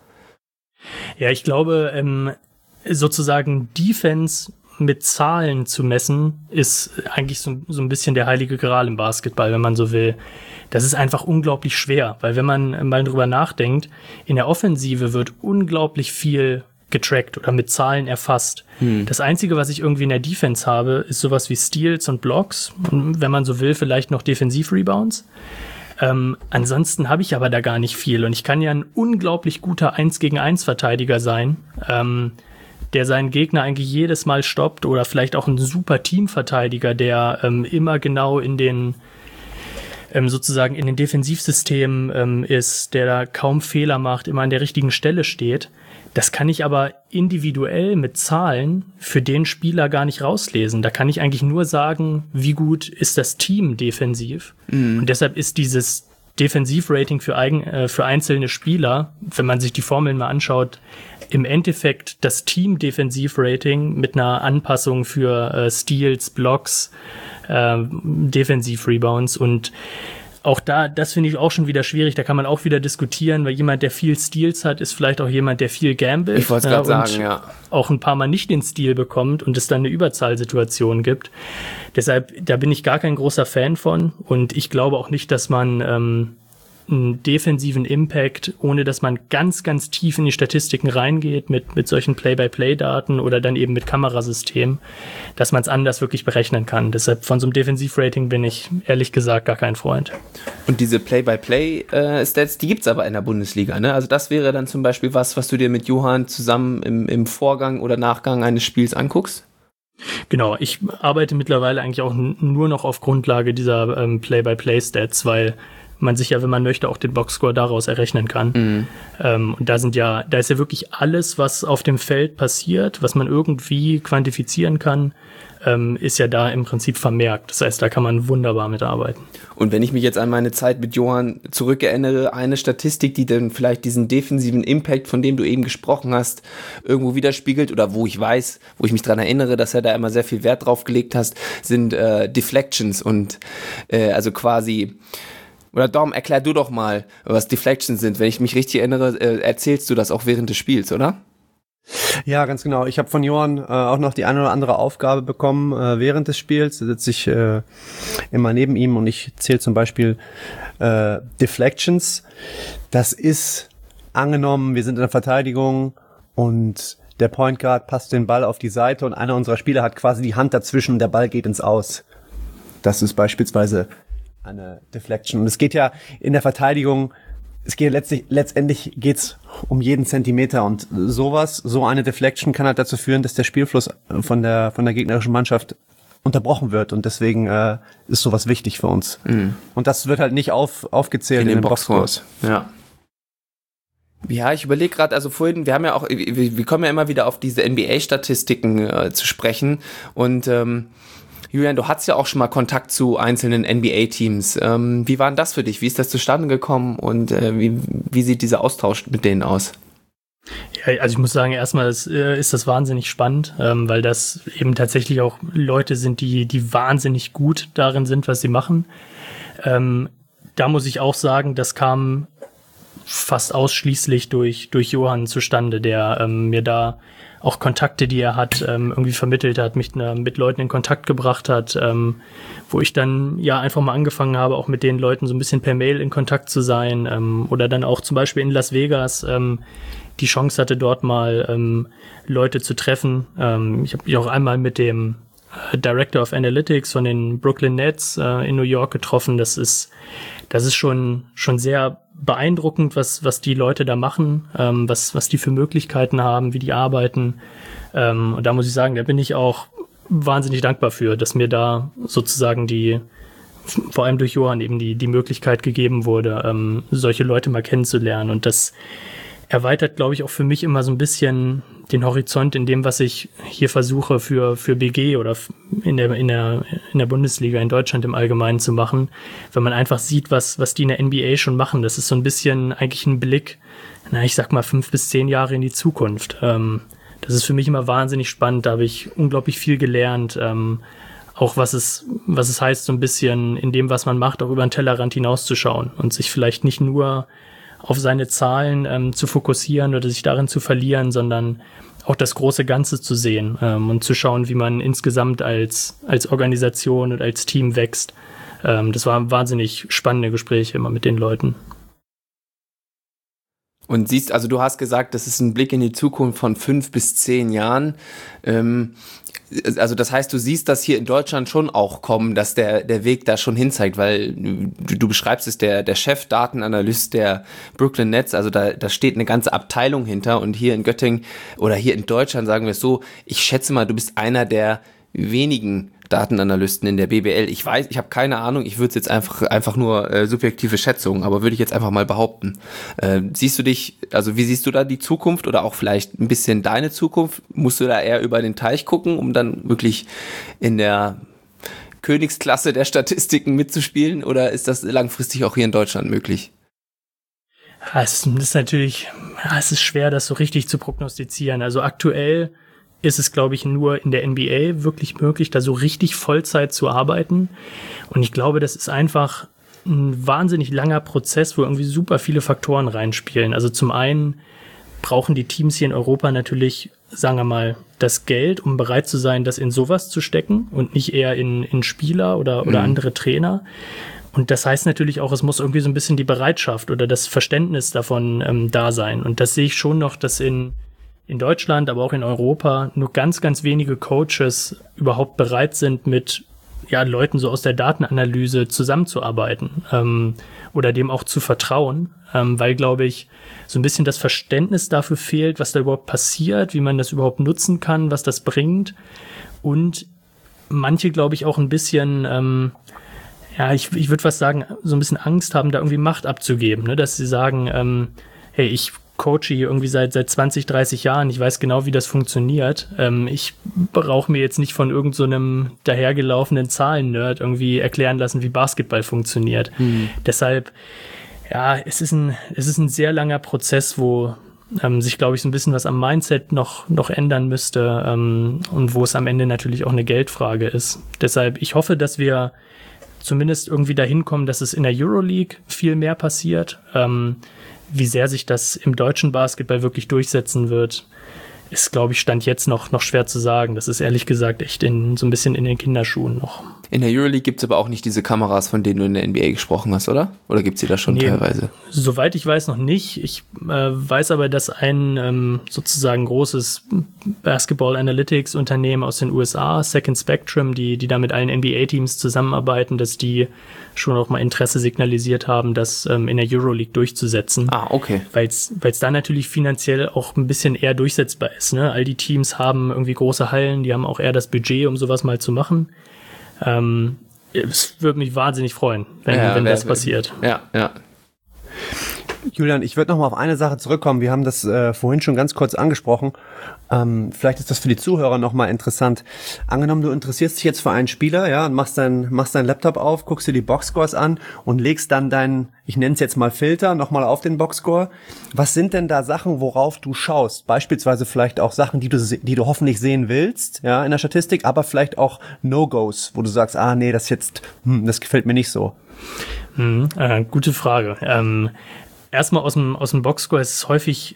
Ja, ich glaube, ähm, sozusagen Defense mit Zahlen zu messen, ist eigentlich so, so ein bisschen der heilige Gral im Basketball, wenn man so will. Das ist einfach unglaublich schwer, weil wenn man mal drüber nachdenkt, in der Offensive wird unglaublich viel getrackt oder mit Zahlen erfasst. Hm. Das Einzige, was ich irgendwie in der Defense habe, ist sowas wie Steals und Blocks und wenn man so will, vielleicht noch Defensiv-Rebounds. Ähm, ansonsten habe ich aber da gar nicht viel und ich kann ja ein unglaublich guter eins gegen eins Verteidiger sein, ähm, der seinen Gegner eigentlich jedes Mal stoppt oder vielleicht auch ein super Teamverteidiger, der ähm, immer genau in den ähm, sozusagen in den Defensivsystemen ähm, ist, der da kaum Fehler macht, immer an der richtigen Stelle steht. Das kann ich aber individuell mit Zahlen für den Spieler gar nicht rauslesen. Da kann ich eigentlich nur sagen, wie gut ist das Team defensiv. Mhm. Und deshalb ist dieses Defensivrating für, eigen, äh, für einzelne Spieler, wenn man sich die Formeln mal anschaut, im Endeffekt das Team-Defensiv-Rating mit einer Anpassung für äh, Steals, Blocks, äh, Defensiv-Rebounds und auch da, das finde ich auch schon wieder schwierig, da kann man auch wieder diskutieren, weil jemand, der viel Steals hat, ist vielleicht auch jemand, der viel gambelt. Ich wollte es gerade sagen, ja. Auch ein paar Mal nicht den Steal bekommt und es dann eine Überzahlsituation gibt. Deshalb, da bin ich gar kein großer Fan von und ich glaube auch nicht, dass man ähm, einen defensiven Impact, ohne dass man ganz, ganz tief in die Statistiken reingeht mit mit solchen Play-by-Play-Daten oder dann eben mit Kamerasystemen, dass man es anders wirklich berechnen kann. Deshalb von so einem Defensivrating bin ich ehrlich gesagt gar kein Freund. Und diese Play-by-Play-Stats, die gibt's aber in der Bundesliga, ne? Also das wäre dann zum Beispiel was, was du dir mit Johann zusammen im, im Vorgang oder Nachgang eines Spiels anguckst? Genau, ich arbeite mittlerweile eigentlich auch n- nur noch auf Grundlage dieser ähm, Play-by-Play-Stats, weil man sich ja, wenn man möchte, auch den Boxscore daraus errechnen kann. Mhm. Ähm, und da sind ja, da ist ja wirklich alles, was auf dem Feld passiert, was man irgendwie quantifizieren kann, ähm, ist ja da im Prinzip vermerkt. Das heißt, da kann man wunderbar mitarbeiten. Und wenn ich mich jetzt an meine Zeit mit Johann zurückerinnere, eine Statistik, die dann vielleicht diesen defensiven Impact, von dem du eben gesprochen hast, irgendwo widerspiegelt oder wo ich weiß, wo ich mich dran erinnere, dass er da immer sehr viel Wert drauf gelegt hast, sind äh, Deflections und äh, also quasi. Oder Dom, erklär du doch mal, was Deflections sind. Wenn ich mich richtig erinnere, äh, erzählst du das auch während des Spiels, oder? Ja, ganz genau. Ich habe von Johann äh, auch noch die eine oder andere Aufgabe bekommen äh, während des Spiels. Da sitze ich äh, immer neben ihm und ich zähle zum Beispiel äh, Deflections. Das ist angenommen, wir sind in der Verteidigung und der Point Guard passt den Ball auf die Seite und einer unserer Spieler hat quasi die Hand dazwischen und der Ball geht ins Aus. Das ist beispielsweise eine Deflection. Und es geht ja in der Verteidigung, es geht letztlich, letztendlich geht's um jeden Zentimeter und sowas, so eine Deflection kann halt dazu führen, dass der Spielfluss von der von der gegnerischen Mannschaft unterbrochen wird und deswegen äh, ist sowas wichtig für uns. Mhm. Und das wird halt nicht auf, aufgezählt in, in den Boxscores. Ja. Ja, ich überlege gerade, also vorhin, wir haben ja auch, wir, wir kommen ja immer wieder auf diese N B A-Statistiken äh, zu sprechen und ähm, Julian, du hattest ja auch schon mal Kontakt zu einzelnen N B A-Teams. Ähm, wie war denn das für dich? Wie ist das zustande gekommen und äh, wie, wie sieht dieser Austausch mit denen aus? Ja, also ich muss sagen, erstmal ist, ist das wahnsinnig spannend, ähm, weil das eben tatsächlich auch Leute sind, die, die wahnsinnig gut darin sind, was sie machen. Ähm, da muss ich auch sagen, das kam fast ausschließlich durch, durch Johann zustande, der ähm, mir da auch Kontakte, die er hat, ähm, irgendwie vermittelt hat, mich ne, mit Leuten in Kontakt gebracht hat, ähm, wo ich dann ja einfach mal angefangen habe, auch mit den Leuten so ein bisschen per Mail in Kontakt zu sein ähm, oder dann auch zum Beispiel in Las Vegas ähm, die Chance hatte, dort mal ähm, Leute zu treffen. Ähm, ich habe mich auch einmal mit dem äh, Director of Analytics von den Brooklyn Nets äh, in New York getroffen. Das ist, das ist schon, schon sehr beeindruckend, was, was die Leute da machen, ähm, was, was die für Möglichkeiten haben, wie die arbeiten. Ähm, und da muss ich sagen, da bin ich auch wahnsinnig dankbar für, dass mir da sozusagen die, vor allem durch Johann eben die, die Möglichkeit gegeben wurde, ähm, solche Leute mal kennenzulernen. Und das erweitert, glaube ich, auch für mich immer so ein bisschen den Horizont in dem, was ich hier versuche für, für B G oder in der, in der, in der Bundesliga in Deutschland im Allgemeinen zu machen. Wenn man einfach sieht, was, was die in der N B A schon machen. Das ist so ein bisschen eigentlich ein Blick, na, ich sag mal fünf bis zehn Jahre in die Zukunft. Ähm, das ist für mich immer wahnsinnig spannend. Da habe ich unglaublich viel gelernt. Ähm, auch was es, was es heißt, so ein bisschen in dem, was man macht, auch über den Tellerrand hinauszuschauen und sich vielleicht nicht nur auf seine Zahlen ähm, zu fokussieren oder sich darin zu verlieren, sondern auch das große Ganze zu sehen ähm, und zu schauen, wie man insgesamt als, als Organisation und als Team wächst. Ähm, das waren wahnsinnig spannende Gespräche immer mit den Leuten. Und siehst, also du hast gesagt, das ist ein Blick in die Zukunft von fünf bis zehn Jahren. Ähm, also das heißt, du siehst das hier in Deutschland schon auch kommen, dass der der Weg da schon hinzeigt, weil du, du beschreibst es, der der Chef-Datenanalyst der Brooklyn Nets, also da da steht eine ganze Abteilung hinter, und hier in Göttingen oder hier in Deutschland, sagen wir es so, ich schätze mal, du bist einer der wenigen Datenanalysten in der B B L. Ich weiß, ich habe keine Ahnung, ich würde es jetzt einfach einfach nur äh, subjektive Schätzung, aber würde ich jetzt einfach mal behaupten. Äh, siehst du dich, also wie siehst du da die Zukunft oder auch vielleicht ein bisschen deine Zukunft? Musst du da eher über den Teich gucken, um dann wirklich in der Königsklasse der Statistiken mitzuspielen, oder ist das langfristig auch hier in Deutschland möglich? Ja, es ist natürlich, ja, es ist schwer, das so richtig zu prognostizieren. Also aktuell ist es, glaube ich, nur in der N B A wirklich möglich, da so richtig Vollzeit zu arbeiten. Und ich glaube, das ist einfach ein wahnsinnig langer Prozess, wo irgendwie super viele Faktoren reinspielen. Also zum einen brauchen die Teams hier in Europa natürlich, sagen wir mal, das Geld, um bereit zu sein, das in sowas zu stecken und nicht eher in, in Spieler oder, oder mhm. andere Trainer. Und das heißt natürlich auch, es muss irgendwie so ein bisschen die Bereitschaft oder das Verständnis davon ähm, da sein. Und das sehe ich schon noch, dass in in Deutschland, aber auch in Europa nur ganz, ganz wenige Coaches überhaupt bereit sind, mit ja, Leuten so aus der Datenanalyse zusammenzuarbeiten ähm, oder dem auch zu vertrauen, ähm, weil, glaube ich, so ein bisschen das Verständnis dafür fehlt, was da überhaupt passiert, wie man das überhaupt nutzen kann, was das bringt. Und manche, glaube ich, auch ein bisschen, ähm, ja, ich, ich würde fast sagen, so ein bisschen Angst haben, da irgendwie Macht abzugeben, ne? Dass sie sagen, ähm, hey, ich coache hier irgendwie seit seit zwanzig, dreißig Jahren. Ich weiß genau, wie das funktioniert. Ähm, ich brauche mir jetzt nicht von irgend so einem dahergelaufenen Zahlen-Nerd irgendwie erklären lassen, wie Basketball funktioniert. Hm. Deshalb, ja, es ist ein es ist ein sehr langer Prozess, wo ähm, sich, glaube ich, so ein bisschen was am Mindset noch noch ändern müsste ähm, und wo es am Ende natürlich auch eine Geldfrage ist. Deshalb, ich hoffe, dass wir zumindest irgendwie dahin kommen, dass es in der Euroleague viel mehr passiert. Ähm, Wie sehr sich das im deutschen Basketball wirklich durchsetzen wird, ist, glaube ich, Stand jetzt noch, noch schwer zu sagen. Das ist ehrlich gesagt echt in, so ein bisschen in den Kinderschuhen noch. In der Euroleague gibt es aber auch nicht diese Kameras, von denen du in der N B A gesprochen hast, oder? Oder gibt es die da schon nee, teilweise? Soweit ich weiß, noch nicht. Ich äh, weiß aber, dass ein ähm, sozusagen großes Basketball-Analytics-Unternehmen aus den U S A, Second Spectrum, die, die da mit allen N B A-Teams zusammenarbeiten, dass die schon auch mal Interesse signalisiert haben, das ähm, in der Euroleague durchzusetzen. Ah, okay. Weil es da natürlich finanziell auch ein bisschen eher durchsetzbar ist. Ne? All die Teams haben irgendwie große Hallen, die haben auch eher das Budget, um sowas mal zu machen. Ähm, es würde mich wahnsinnig freuen, wenn, ja, wenn das passiert. Ja, ja. Julian, ich würde noch mal auf eine Sache zurückkommen. Wir haben das äh, vorhin schon ganz kurz angesprochen. Ähm, vielleicht ist das für die Zuhörer noch mal interessant. Angenommen, du interessierst dich jetzt für einen Spieler, ja, und machst dein, machst deinen Laptop auf, guckst dir die Boxscores an und legst dann deinen, ich nenne es jetzt mal Filter, noch mal auf den Boxscore. Was sind denn da Sachen, worauf du schaust? Beispielsweise vielleicht auch Sachen, die du, die du hoffentlich sehen willst, ja, in der Statistik, aber vielleicht auch No-Gos, wo du sagst, ah, nee, das jetzt, hm, das gefällt mir nicht so. Hm, äh, gute Frage. Ähm, Erstmal aus dem, aus dem Boxscore ist es häufig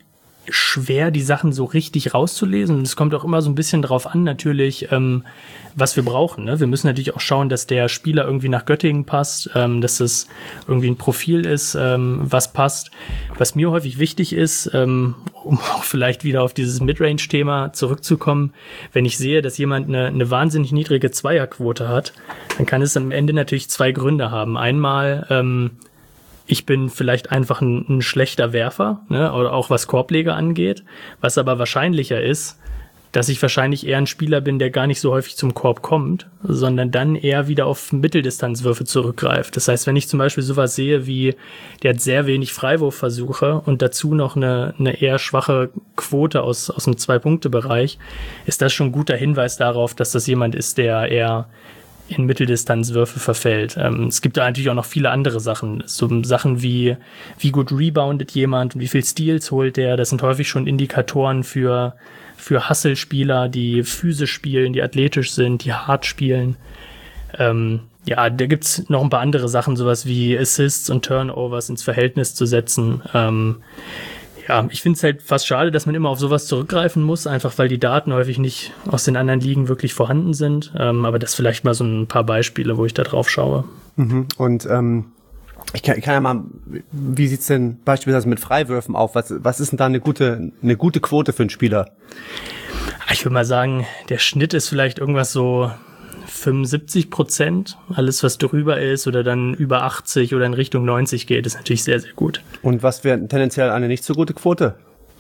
schwer, die Sachen so richtig rauszulesen. Und es kommt auch immer so ein bisschen drauf an, natürlich, ähm, was wir brauchen. Ne? Wir müssen natürlich auch schauen, dass der Spieler irgendwie nach Göttingen passt, ähm, dass das irgendwie ein Profil ist, ähm, was passt. Was mir häufig wichtig ist, ähm, um auch vielleicht wieder auf dieses Midrange-Thema zurückzukommen, wenn ich sehe, dass jemand eine, eine wahnsinnig niedrige Zweierquote hat, dann kann es am Ende natürlich zwei Gründe haben. Einmal, ähm, ich bin vielleicht einfach ein, ein schlechter Werfer, ne, oder auch was Korbleger angeht. Was aber wahrscheinlicher ist, dass ich wahrscheinlich eher ein Spieler bin, der gar nicht so häufig zum Korb kommt, sondern dann eher wieder auf Mitteldistanzwürfe zurückgreift. Das heißt, wenn ich zum Beispiel sowas sehe wie, der hat sehr wenig Freiwurfversuche und dazu noch eine, eine eher schwache Quote aus, aus dem Zwei-Punkte-Bereich, ist das schon ein guter Hinweis darauf, dass das jemand ist, der eher in Mitteldistanzwürfe verfällt. Ähm, es gibt da natürlich auch noch viele andere Sachen. So Sachen wie, wie gut reboundet jemand, wie viel Steals holt der. Das sind häufig schon Indikatoren für, für Hustle-Spieler, die physisch spielen, die athletisch sind, die hart spielen. Ähm, ja, da gibt's noch ein paar andere Sachen, sowas wie Assists und Turnovers ins Verhältnis zu setzen. Ähm, Ja, ich finde es halt fast schade, dass man immer auf sowas zurückgreifen muss, einfach weil die Daten häufig nicht aus den anderen Ligen wirklich vorhanden sind. Ähm, aber das vielleicht mal so ein paar Beispiele, wo ich da drauf schaue. Mhm. Und ähm, ich, kann, ich kann ja mal, wie sieht's denn beispielsweise mit Freiwürfen auf? Was, was ist denn da eine gute, eine gute Quote für einen Spieler? Ich würde mal sagen, der Schnitt ist vielleicht irgendwas so fünfundsiebzig Prozent. Alles, was drüber ist oder dann über achtzig oder in Richtung neunzig geht, ist natürlich sehr, sehr gut. Und was wäre tendenziell eine nicht so gute Quote?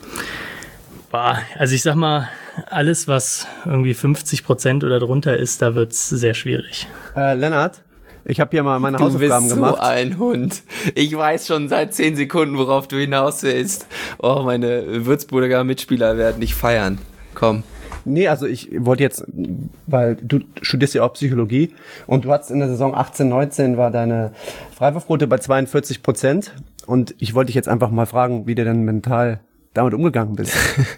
Boah, also ich sag mal, alles, was irgendwie fünfzig Prozent oder drunter ist, da wird's sehr schwierig. Äh, Lennart, ich habe hier mal meine Hausaufgaben gemacht. Du bist so ein Hund. Ich weiß schon seit zehn Sekunden, worauf du hinaus willst. Oh, meine Würzburger Mitspieler werden dich feiern. Komm. Nee, also ich wollte jetzt, weil du studierst ja auch Psychologie und du hattest in der Saison achtzehn neunzehn war deine Freiwurfquote bei zweiundvierzig Prozent und ich wollte dich jetzt einfach mal fragen, wie du denn mental damit umgegangen bist.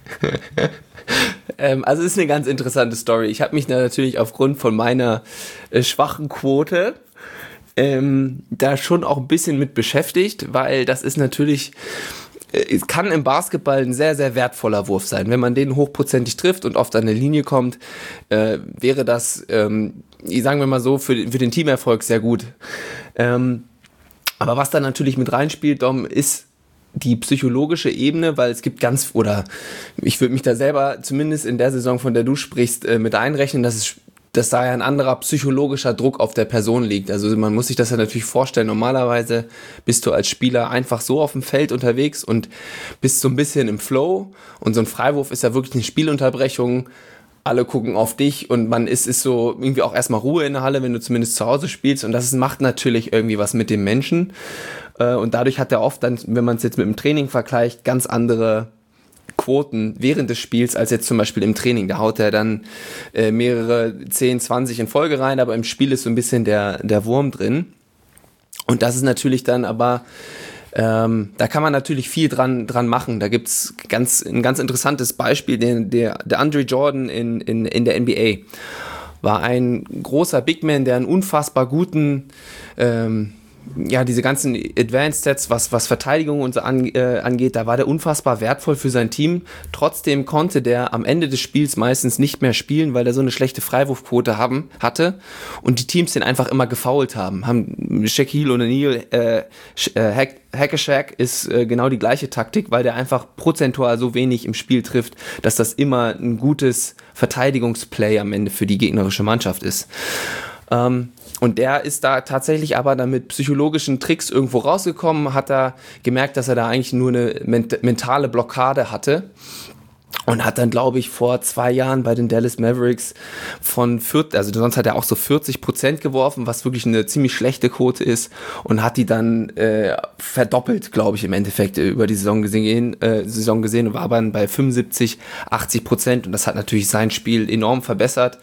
ähm, also es ist eine ganz interessante Story. Ich habe mich da natürlich aufgrund von meiner äh, schwachen Quote ähm, da schon auch ein bisschen mit beschäftigt, weil das ist natürlich... Es kann im Basketball ein sehr, sehr wertvoller Wurf sein. Wenn man den hochprozentig trifft und oft an eine Linie kommt, äh, wäre das, ähm, sagen wir mal so, für, für den Teamerfolg sehr gut. Ähm, aber was da natürlich mit reinspielt, Dom, ist die psychologische Ebene, weil es gibt ganz, oder ich würde mich da selber zumindest in der Saison, von der du sprichst, äh, mit einrechnen, dass es dass da ja ein anderer psychologischer Druck auf der Person liegt. Also man muss sich das ja natürlich vorstellen, normalerweise bist du als Spieler einfach so auf dem Feld unterwegs und bist so ein bisschen im Flow und so ein Freiwurf ist ja wirklich eine Spielunterbrechung, alle gucken auf dich und man ist, ist so irgendwie auch erstmal Ruhe in der Halle, wenn du zumindest zu Hause spielst und das macht natürlich irgendwie was mit dem Menschen und dadurch hat er oft dann, wenn man es jetzt mit dem Training vergleicht, ganz andere Quoten während des Spiels als jetzt zum Beispiel im Training. Da haut er dann äh, mehrere zehn, zwanzig in Folge rein, aber im Spiel ist so ein bisschen der, der Wurm drin. Und das ist natürlich dann aber, ähm, da kann man natürlich viel dran, dran machen. Da gibt's ganz, ein ganz interessantes Beispiel, der, der, der Andre Jordan in, in, in der N B A war ein großer Big Man, der einen unfassbar guten, ähm, ja, diese ganzen Advanced Stats, was, was Verteidigung und so an, äh, angeht, da war der unfassbar wertvoll für sein Team. Trotzdem konnte der am Ende des Spiels meistens nicht mehr spielen, weil er so eine schlechte Freiwurfquote haben, hatte und die Teams den einfach immer gefoult haben. haben Shaquille O'Neal, äh, äh, Hack-a-Shaq ist äh, genau die gleiche Taktik, weil der einfach prozentual so wenig im Spiel trifft, dass das immer ein gutes Verteidigungsplay am Ende für die gegnerische Mannschaft ist. Ähm, Und der ist da tatsächlich aber dann mit psychologischen Tricks irgendwo rausgekommen, hat da gemerkt, dass er da eigentlich nur eine ment- mentale Blockade hatte und hat dann, glaube ich, vor zwei Jahren bei den Dallas Mavericks von vierzig, also sonst hat er auch so vierzig Prozent geworfen, was wirklich eine ziemlich schlechte Quote ist und hat die dann äh, verdoppelt, glaube ich, im Endeffekt über die Saison gesehen, äh, Saison gesehen und war dann bei fünfundsiebzig, achtzig Prozent und das hat natürlich sein Spiel enorm verbessert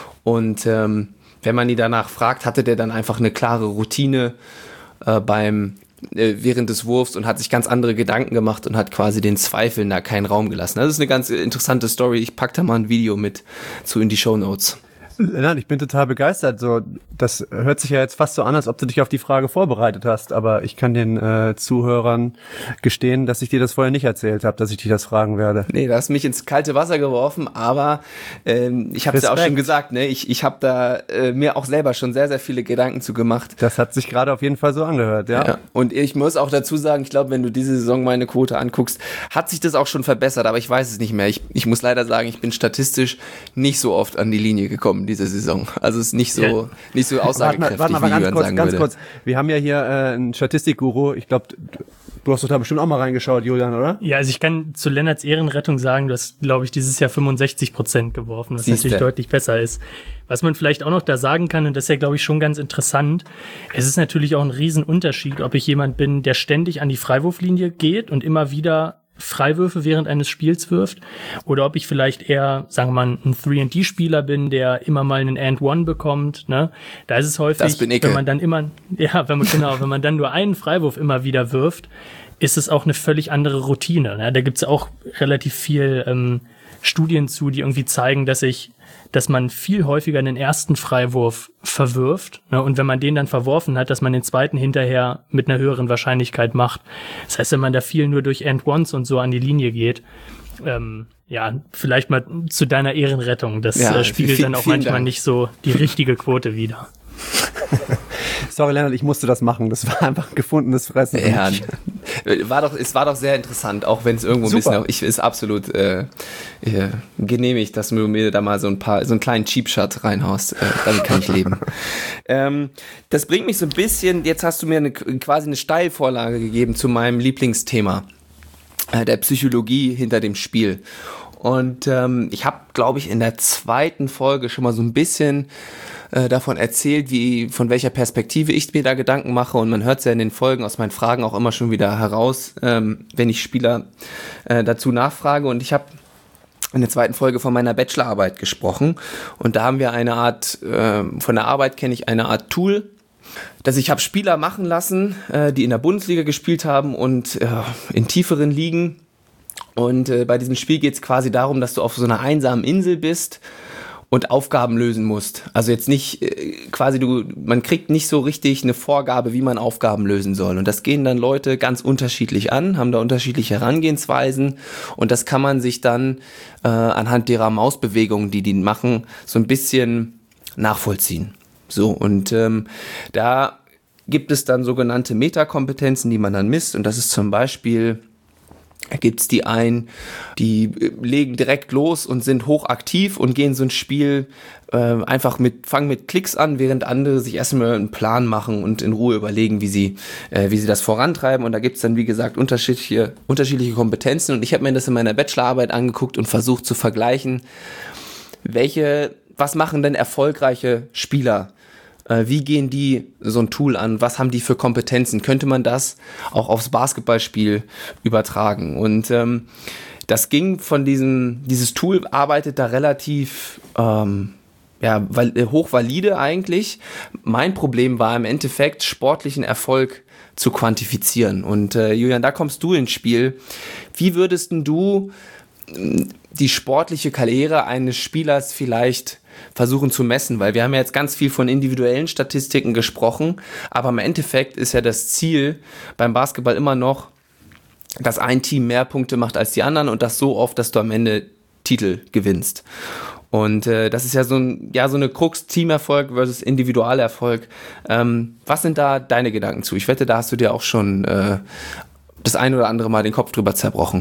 und ähm, wenn man ihn danach fragt, hatte der dann einfach eine klare Routine äh, beim äh, während des Wurfs und hat sich ganz andere Gedanken gemacht und hat quasi den Zweifeln da keinen Raum gelassen. Das ist eine ganz interessante Story. Ich packe da mal ein Video mit zu in die Shownotes. Nein, ich bin total begeistert. So, das hört sich ja jetzt fast so an, als ob du dich auf die Frage vorbereitet hast. Aber ich kann den äh, Zuhörern gestehen, dass ich dir das vorher nicht erzählt habe, dass ich dich das fragen werde. Nee, du hast mich ins kalte Wasser geworfen, aber ähm, ich habe es ja auch schon gesagt, ne? Ich, ich habe da äh, mir auch selber schon sehr, sehr viele Gedanken zu gemacht. Das hat sich gerade auf jeden Fall so angehört, ja. ja. Und ich muss auch dazu sagen, ich glaube, wenn du diese Saison meine Quote anguckst, hat sich das auch schon verbessert, aber ich weiß es nicht mehr. Ich, ich muss leider sagen, ich bin statistisch nicht so oft an die Linie gekommen diese Saison. Also es ist nicht so, ja. nicht so aussagekräftig, warte mal, warte mal, wie Jürgen kurz, sagen ganz würde. Kurz. Wir haben ja hier äh, einen Statistikguru. Ich glaube, du hast doch da bestimmt auch mal reingeschaut, Julian, oder? Ja, also ich kann zu Lennarts Ehrenrettung sagen, du hast, glaube ich, dieses Jahr fünfundsechzig Prozent geworfen, was Siehste. natürlich deutlich besser ist. Was man vielleicht auch noch da sagen kann, und das ist ja, glaube ich, schon ganz interessant, es ist natürlich auch ein Riesenunterschied, ob ich jemand bin, der ständig an die Freiwurflinie geht und immer wieder Freiwürfe während eines Spiels wirft, oder ob ich vielleicht eher, sagen wir mal, ein drei and D-Spieler bin, der immer mal einen and one bekommt, ne? Da ist es häufig, wenn man dann immer, ja, wenn man, genau, wenn man dann nur einen Freiwurf immer wieder wirft, ist es auch eine völlig andere Routine, ne? Da gibt's auch relativ viel ähm, Studien zu, die irgendwie zeigen, dass ich dass man viel häufiger den ersten Freiwurf verwirft, ne, und wenn man den dann verworfen hat, dass man den zweiten hinterher mit einer höheren Wahrscheinlichkeit macht. Das heißt, wenn man da viel nur durch And-Ones und so an die Linie geht, ähm, ja, vielleicht mal zu deiner Ehrenrettung. Das ja, äh, spiegelt viel, dann auch manchmal Dank. Nicht so die richtige Quote wider. Sorry, Lennart, ich musste das machen. Das war einfach gefundenes Fressen. Ja, war doch, es war doch sehr interessant, auch wenn es irgendwo Super. ein bisschen, ich ist absolut äh, äh, genehmigt, dass du mir da mal so ein paar, so einen kleinen Cheap-Shot reinhaust. Äh, damit kann ich leben. ähm, das bringt mich so ein bisschen, jetzt hast du mir eine, quasi eine Steilvorlage gegeben zu meinem Lieblingsthema, äh, der Psychologie hinter dem Spiel. Und ähm, ich habe, glaube ich, in der zweiten Folge schon mal so ein bisschen äh, davon erzählt, wie von welcher Perspektive ich mir da Gedanken mache. Und man hört es ja in den Folgen aus meinen Fragen auch immer schon wieder heraus, ähm, wenn ich Spieler äh, dazu nachfrage. Und ich habe in der zweiten Folge von meiner Bachelorarbeit gesprochen. Und da haben wir eine Art, äh, von der Arbeit kenne ich eine Art Tool, dass ich habe Spieler machen lassen, äh, die in der Bundesliga gespielt haben und äh, in tieferen Ligen. Und äh, bei diesem Spiel geht es quasi darum, dass du auf so einer einsamen Insel bist und Aufgaben lösen musst. Also jetzt nicht äh, quasi, du, man kriegt nicht so richtig eine Vorgabe, wie man Aufgaben lösen soll. Und das gehen dann Leute ganz unterschiedlich an, haben da unterschiedliche Herangehensweisen. Und das kann man sich dann äh, anhand derer Mausbewegungen, die die machen, so ein bisschen nachvollziehen. So, und ähm, da gibt es dann sogenannte Metakompetenzen, die man dann misst. Und das ist zum Beispiel, da gibt es die einen, die legen direkt los und sind hochaktiv und gehen so ein Spiel äh, einfach mit, fangen mit Klicks an, während andere sich erstmal einen Plan machen und in Ruhe überlegen, wie sie, äh, wie sie das vorantreiben. Und da gibt es dann, wie gesagt, unterschiedliche, unterschiedliche Kompetenzen. Und ich habe mir das in meiner Bachelorarbeit angeguckt und versucht zu vergleichen, welche, was machen denn erfolgreiche Spieler? Wie gehen die so ein Tool an? Was haben die für Kompetenzen? Könnte man das auch aufs Basketballspiel übertragen? Und ähm, das ging von diesem, dieses Tool arbeitet da relativ ähm, ja, hochvalide eigentlich. Mein Problem war im Endeffekt, sportlichen Erfolg zu quantifizieren. Und äh, Julian, da kommst du ins Spiel. Wie würdest denn du die sportliche Karriere eines Spielers vielleicht versuchen zu messen, weil wir haben ja jetzt ganz viel von individuellen Statistiken gesprochen, aber im Endeffekt ist ja das Ziel beim Basketball immer noch, dass ein Team mehr Punkte macht als die anderen und das so oft, dass du am Ende Titel gewinnst. Und äh, das ist ja so, ein, ja so eine Krux, Teamerfolg versus Individualerfolg. Ähm, was sind da deine Gedanken zu? Ich wette, da hast du dir auch schon äh, das ein oder andere Mal den Kopf drüber zerbrochen.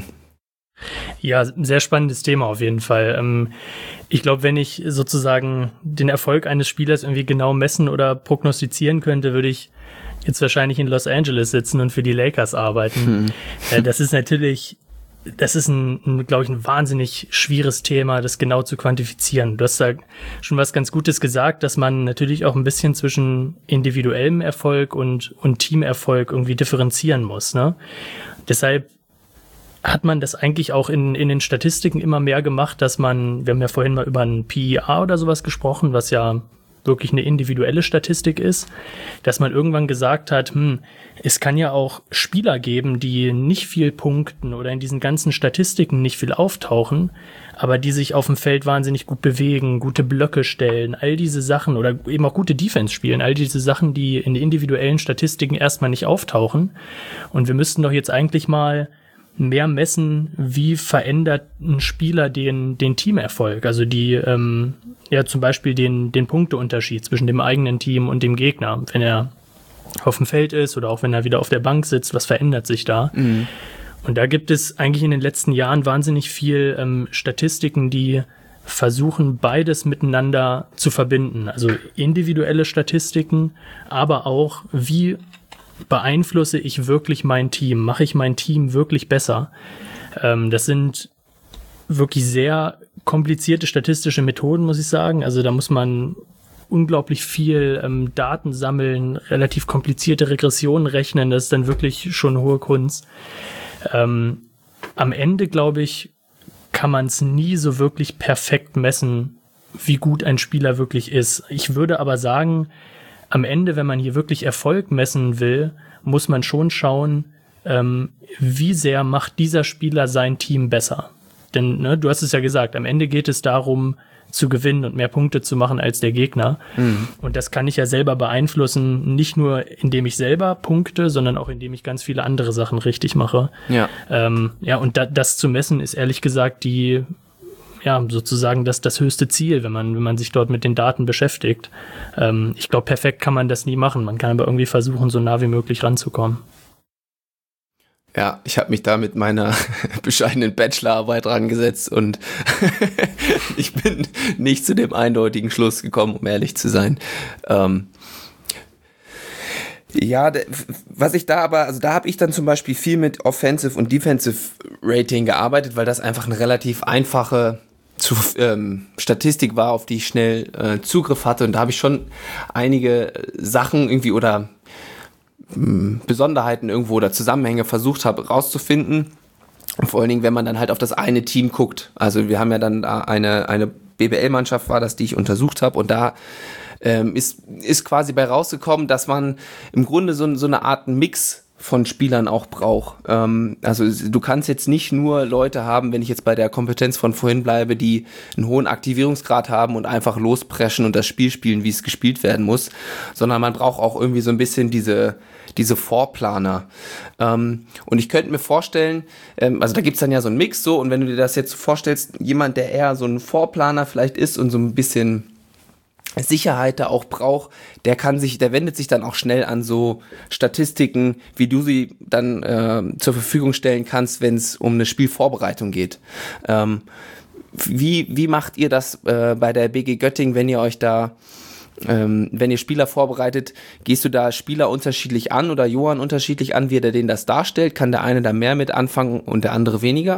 Ja, sehr spannendes Thema auf jeden Fall. Ähm, ich glaube, wenn ich sozusagen den Erfolg eines Spielers irgendwie genau messen oder prognostizieren könnte, würde ich jetzt wahrscheinlich in Los Angeles sitzen und für die Lakers arbeiten. Hm. Äh, das ist natürlich, das ist ein, ein glaube ich, ein wahnsinnig schwieriges Thema, das genau zu quantifizieren. Du hast da schon was ganz Gutes gesagt, dass man natürlich auch ein bisschen zwischen individuellem Erfolg und, und Teamerfolg irgendwie differenzieren muss, ne? Deshalb hat man das eigentlich auch in, in den Statistiken immer mehr gemacht, dass man, wir haben ja vorhin mal über ein P E R oder sowas gesprochen, was ja wirklich eine individuelle Statistik ist, dass man irgendwann gesagt hat, hm, es kann ja auch Spieler geben, die nicht viel punkten oder in diesen ganzen Statistiken nicht viel auftauchen, aber die sich auf dem Feld wahnsinnig gut bewegen, gute Blöcke stellen, all diese Sachen oder eben auch gute Defense spielen, all diese Sachen, die in den individuellen Statistiken erstmal nicht auftauchen. Und wir müssten doch jetzt eigentlich mal mehr messen, wie verändert ein Spieler den, den Teamerfolg, also die, ähm, ja, zum Beispiel den, den Punkteunterschied zwischen dem eigenen Team und dem Gegner. Wenn er auf dem Feld ist oder auch wenn er wieder auf der Bank sitzt, was verändert sich da? Mhm. Und da gibt es eigentlich in den letzten Jahren wahnsinnig viel ähm, Statistiken, die versuchen, beides miteinander zu verbinden. Also individuelle Statistiken, aber auch, wie beeinflusse ich wirklich mein Team? Mache ich mein Team wirklich besser? Ähm, das sind wirklich sehr komplizierte statistische Methoden, muss ich sagen. Also da muss man unglaublich viel ähm, Daten sammeln, relativ komplizierte Regressionen rechnen. Das ist dann wirklich schon hohe Kunst. Ähm, am Ende, glaube ich, kann man es nie so wirklich perfekt messen, wie gut ein Spieler wirklich ist. Ich würde aber sagen, am Ende, wenn man hier wirklich Erfolg messen will, muss man schon schauen, ähm, wie sehr macht dieser Spieler sein Team besser. Denn, ne, du hast es ja gesagt, am Ende geht es darum, zu gewinnen und mehr Punkte zu machen als der Gegner. Mhm. Und das kann ich ja selber beeinflussen, nicht nur indem ich selber punkte, sondern auch indem ich ganz viele andere Sachen richtig mache. Ja, ähm, ja und da, das zu messen ist ehrlich gesagt die, ja, sozusagen das, das höchste Ziel, wenn man, wenn man sich dort mit den Daten beschäftigt. Ähm, ich glaube, perfekt kann man das nie machen. Man kann aber irgendwie versuchen, so nah wie möglich ranzukommen. Ja, ich habe mich da mit meiner bescheidenen Bachelorarbeit rangesetzt und ich bin nicht zu dem eindeutigen Schluss gekommen, um ehrlich zu sein. Ähm ja, was ich da aber, also da habe ich dann zum Beispiel viel mit Offensive und Defensive Rating gearbeitet, weil das einfach eine relativ einfache zu, ähm, Statistik war, auf die ich schnell äh, Zugriff hatte, und da habe ich schon einige Sachen irgendwie oder Besonderheiten irgendwo oder Zusammenhänge versucht habe rauszufinden. Und vor allen Dingen, wenn man dann halt auf das eine Team guckt. Also wir haben ja dann da eine, eine B B L-Mannschaft war das, die ich untersucht habe, und da ähm, ist, ist quasi bei rausgekommen, dass man im Grunde so, so eine Art Mix von Spielern auch braucht. Ähm, also du kannst jetzt nicht nur Leute haben, wenn ich jetzt bei der Kompetenz von vorhin bleibe, die einen hohen Aktivierungsgrad haben und einfach lospreschen und das Spiel spielen, wie es gespielt werden muss, sondern man braucht auch irgendwie so ein bisschen diese diese Vorplaner. Ähm, und ich könnte mir vorstellen, ähm, also da gibt's dann ja so einen Mix so, und wenn du dir das jetzt vorstellst, jemand, der eher so ein Vorplaner vielleicht ist und so ein bisschen Sicherheit da auch braucht, der kann sich, der wendet sich dann auch schnell an so Statistiken, wie du sie dann äh, zur Verfügung stellen kannst, wenn es um eine Spielvorbereitung geht. Ähm, wie, wie macht ihr das äh, bei der B G Göttingen, wenn ihr euch da Ähm, wenn ihr Spieler vorbereitet, gehst du da Spieler unterschiedlich an oder Johann unterschiedlich an, wie der den das darstellt? Kann der eine da mehr mit anfangen und der andere weniger?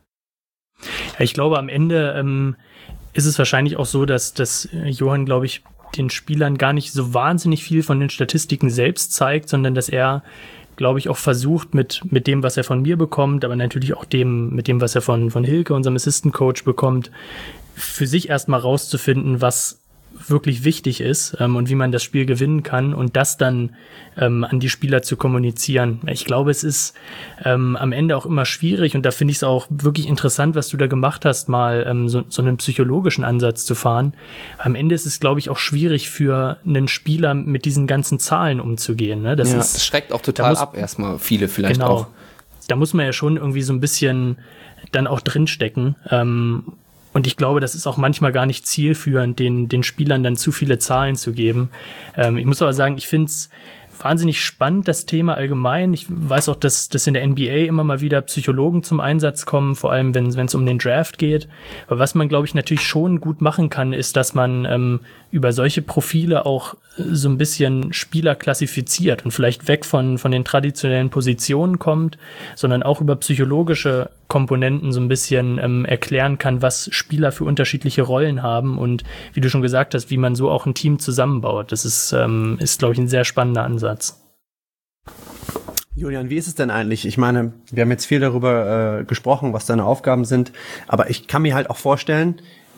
Ja, ich glaube, am Ende ähm, ist es wahrscheinlich auch so, dass, dass Johann, glaube ich, den Spielern gar nicht so wahnsinnig viel von den Statistiken selbst zeigt, sondern dass er, glaube ich, auch versucht, mit, mit dem, was er von mir bekommt, aber natürlich auch dem, mit dem, was er von, von Hilke, unserem Assistant Coach, bekommt, für sich erstmal rauszufinden, was wirklich wichtig ist ähm, und wie man das Spiel gewinnen kann und das dann ähm, an die Spieler zu kommunizieren. Ich glaube, es ist ähm, am Ende auch immer schwierig, und da finde ich es auch wirklich interessant, was du da gemacht hast, mal ähm, so, so einen psychologischen Ansatz zu fahren. Am Ende ist es, glaube ich, auch schwierig für einen Spieler, mit diesen ganzen Zahlen umzugehen. Ne? Das, ja, ist, das schreckt auch total muss, ab erstmal, viele vielleicht genau, auch. Da muss man ja schon irgendwie so ein bisschen dann auch drinstecken. Ähm, Und ich glaube, das ist auch manchmal gar nicht zielführend, den, den Spielern dann zu viele Zahlen zu geben. Ähm, ich muss aber sagen, ich finde es wahnsinnig spannend, das Thema allgemein. Ich weiß auch, dass, dass in der N B A immer mal wieder Psychologen zum Einsatz kommen, vor allem wenn es um den Draft geht. Aber was man, glaube ich, natürlich schon gut machen kann, ist, dass man ähm, über solche Profile auch so ein bisschen Spieler klassifiziert und vielleicht weg von, von den traditionellen Positionen kommt, sondern auch über psychologische Komponenten so ein bisschen ähm, erklären kann, was Spieler für unterschiedliche Rollen haben und, wie du schon gesagt hast, wie man so auch ein Team zusammenbaut. Das ist, ähm, ist glaube ich, ein sehr spannender Ansatz. Julian, wie ist es denn eigentlich? Ich meine, wir haben jetzt viel darüber äh, gesprochen, was deine Aufgaben sind, aber ich kann mir halt auch vorstellen,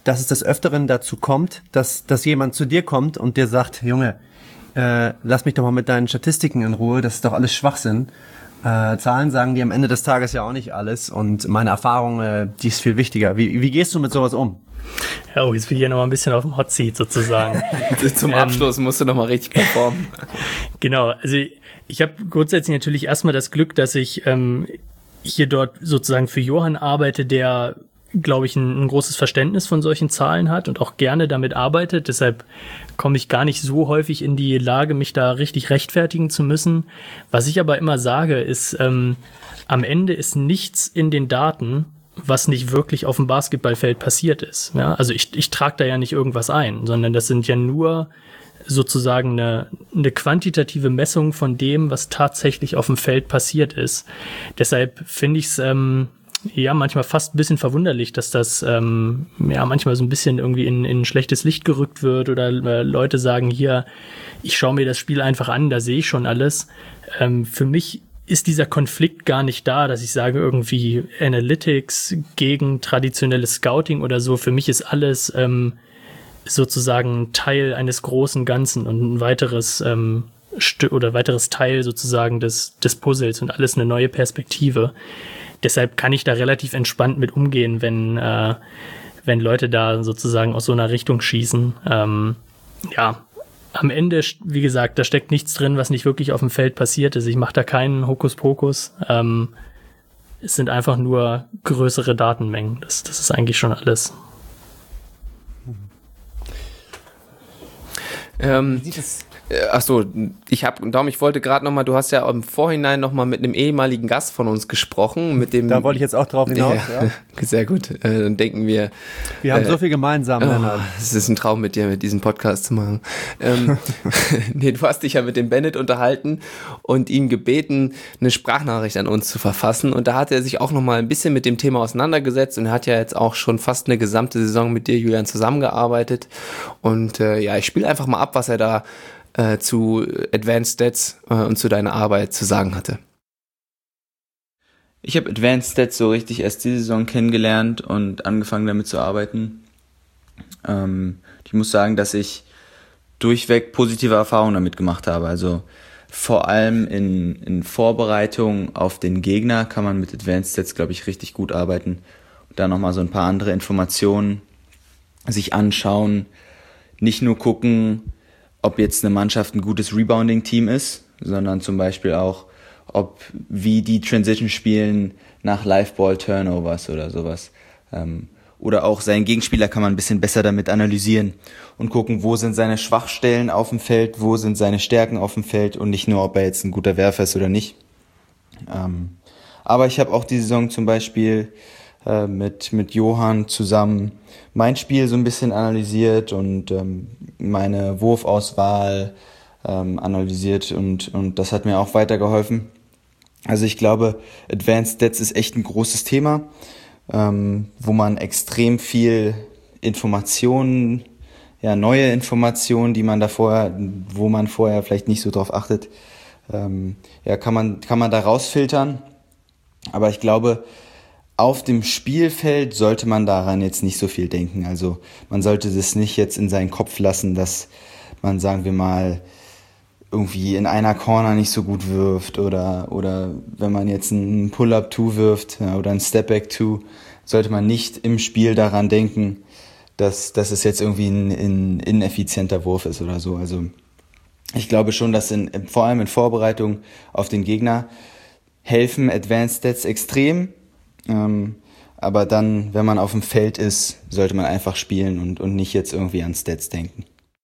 dass es des Öfteren dazu kommt, dass, dass jemand zu dir kommt und dir sagt, Junge, äh, lass mich doch mal mit deinen Statistiken in Ruhe, das ist doch alles Schwachsinn. Äh, Zahlen sagen dir am Ende des Tages ja auch nicht alles und meine Erfahrung, äh, die ist viel wichtiger. Wie, wie gehst du mit sowas um? Ja, oh, jetzt bin ich ja noch mal ein bisschen auf dem Hot Seat sozusagen. Zum Abschluss ähm, musst du noch mal richtig performen. Genau, also ich, ich habe grundsätzlich natürlich erstmal das Glück, dass ich ähm, hier dort sozusagen für Johann arbeite, der, glaube ich, ein, ein großes Verständnis von solchen Zahlen hat und auch gerne damit arbeitet. Deshalb komme ich gar nicht so häufig in die Lage, mich da richtig rechtfertigen zu müssen. Was ich aber immer sage, ist, ähm, am Ende ist nichts in den Daten, was nicht wirklich auf dem Basketballfeld passiert ist. Ja? Also ich, ich trage da ja nicht irgendwas ein, sondern das sind ja nur sozusagen eine, eine quantitative Messung von dem, was tatsächlich auf dem Feld passiert ist. Deshalb finde ich es ähm, ja manchmal fast ein bisschen verwunderlich, dass das ähm, ja manchmal so ein bisschen irgendwie in, in ein schlechtes Licht gerückt wird oder äh, Leute sagen, hier, ich schaue mir das Spiel einfach an, da sehe ich schon alles. Ähm, für mich ist dieser Konflikt gar nicht da, dass ich sage, irgendwie Analytics gegen traditionelles Scouting oder so. Für mich ist alles ähm, sozusagen Teil eines großen Ganzen und ein weiteres ähm, St- oder weiteres Teil sozusagen des, des Puzzles und alles eine neue Perspektive. Deshalb kann ich da relativ entspannt mit umgehen, wenn, äh, wenn Leute da sozusagen aus so einer Richtung schießen. Ähm, ja, am Ende, wie gesagt, da steckt nichts drin, was nicht wirklich auf dem Feld passiert ist. Ich mache da keinen Hokuspokus. Ähm, es sind einfach nur größere Datenmengen. Das, das ist eigentlich schon alles. Ähm, ach so, ich habe, Daum, ich wollte gerade nochmal, du hast ja im Vorhinein nochmal mit einem ehemaligen Gast von uns gesprochen, mit dem. Da wollte ich jetzt auch drauf hinaus, ja. ja. Sehr gut, äh, dann denken wir. Wir haben äh, so viel gemeinsam, Lennart. Oh, es ist ein Traum mit dir, mit diesem Podcast zu machen. ähm, nee, du hast dich ja mit dem Bennett unterhalten und ihm gebeten, eine Sprachnachricht an uns zu verfassen und da hat er sich auch nochmal ein bisschen mit dem Thema auseinandergesetzt und er hat ja jetzt auch schon fast eine gesamte Saison mit dir, Julian, zusammengearbeitet und äh, ja, ich spiele einfach mal ab, was er da äh, zu Advanced Stats äh, und zu deiner Arbeit zu sagen hatte. Ich habe Advanced Stats so richtig erst diese Saison kennengelernt und angefangen damit zu arbeiten. Ähm, ich muss sagen, dass ich durchweg positive Erfahrungen damit gemacht habe. Also vor allem in, in Vorbereitung auf den Gegner kann man mit Advanced Stats, glaube ich, richtig gut arbeiten. Und dann nochmal so ein paar andere Informationen sich anschauen. Nicht nur gucken, ob jetzt eine Mannschaft ein gutes Rebounding-Team ist, sondern zum Beispiel auch, ob wie die Transition spielen nach Live-Ball-Turnovers oder sowas. Ähm, oder auch seinen Gegenspieler kann man ein bisschen besser damit analysieren und gucken, wo sind seine Schwachstellen auf dem Feld, wo sind seine Stärken auf dem Feld und nicht nur, ob er jetzt ein guter Werfer ist oder nicht. Ähm, aber ich habe auch die Saison zum Beispiel äh, mit mit Johann zusammen mein Spiel so ein bisschen analysiert und ähm, meine Wurfauswahl ähm, analysiert und und das hat mir auch weitergeholfen. Also ich glaube, Advanced Stats ist echt ein großes Thema, ähm, wo man extrem viel Informationen, ja neue Informationen, die man da vorher, wo man vorher vielleicht nicht so drauf achtet, ähm, ja kann man kann man da rausfiltern. Aber ich glaube, auf dem Spielfeld sollte man daran jetzt nicht so viel denken. Also man sollte das nicht jetzt in seinen Kopf lassen, dass man, sagen wir mal, irgendwie in einer Corner nicht so gut wirft oder oder wenn man jetzt einen Pull-Up-Two wirft ja, oder einen Step-Back-Two, sollte man nicht im Spiel daran denken, dass, dass es jetzt irgendwie ein, ein ineffizienter Wurf ist oder so. Also ich glaube schon, dass in, vor allem in Vorbereitung auf den Gegner helfen Advanced Stats extrem. Ähm, aber dann, wenn man auf dem Feld ist, sollte man einfach spielen und, und nicht jetzt irgendwie an Stats denken.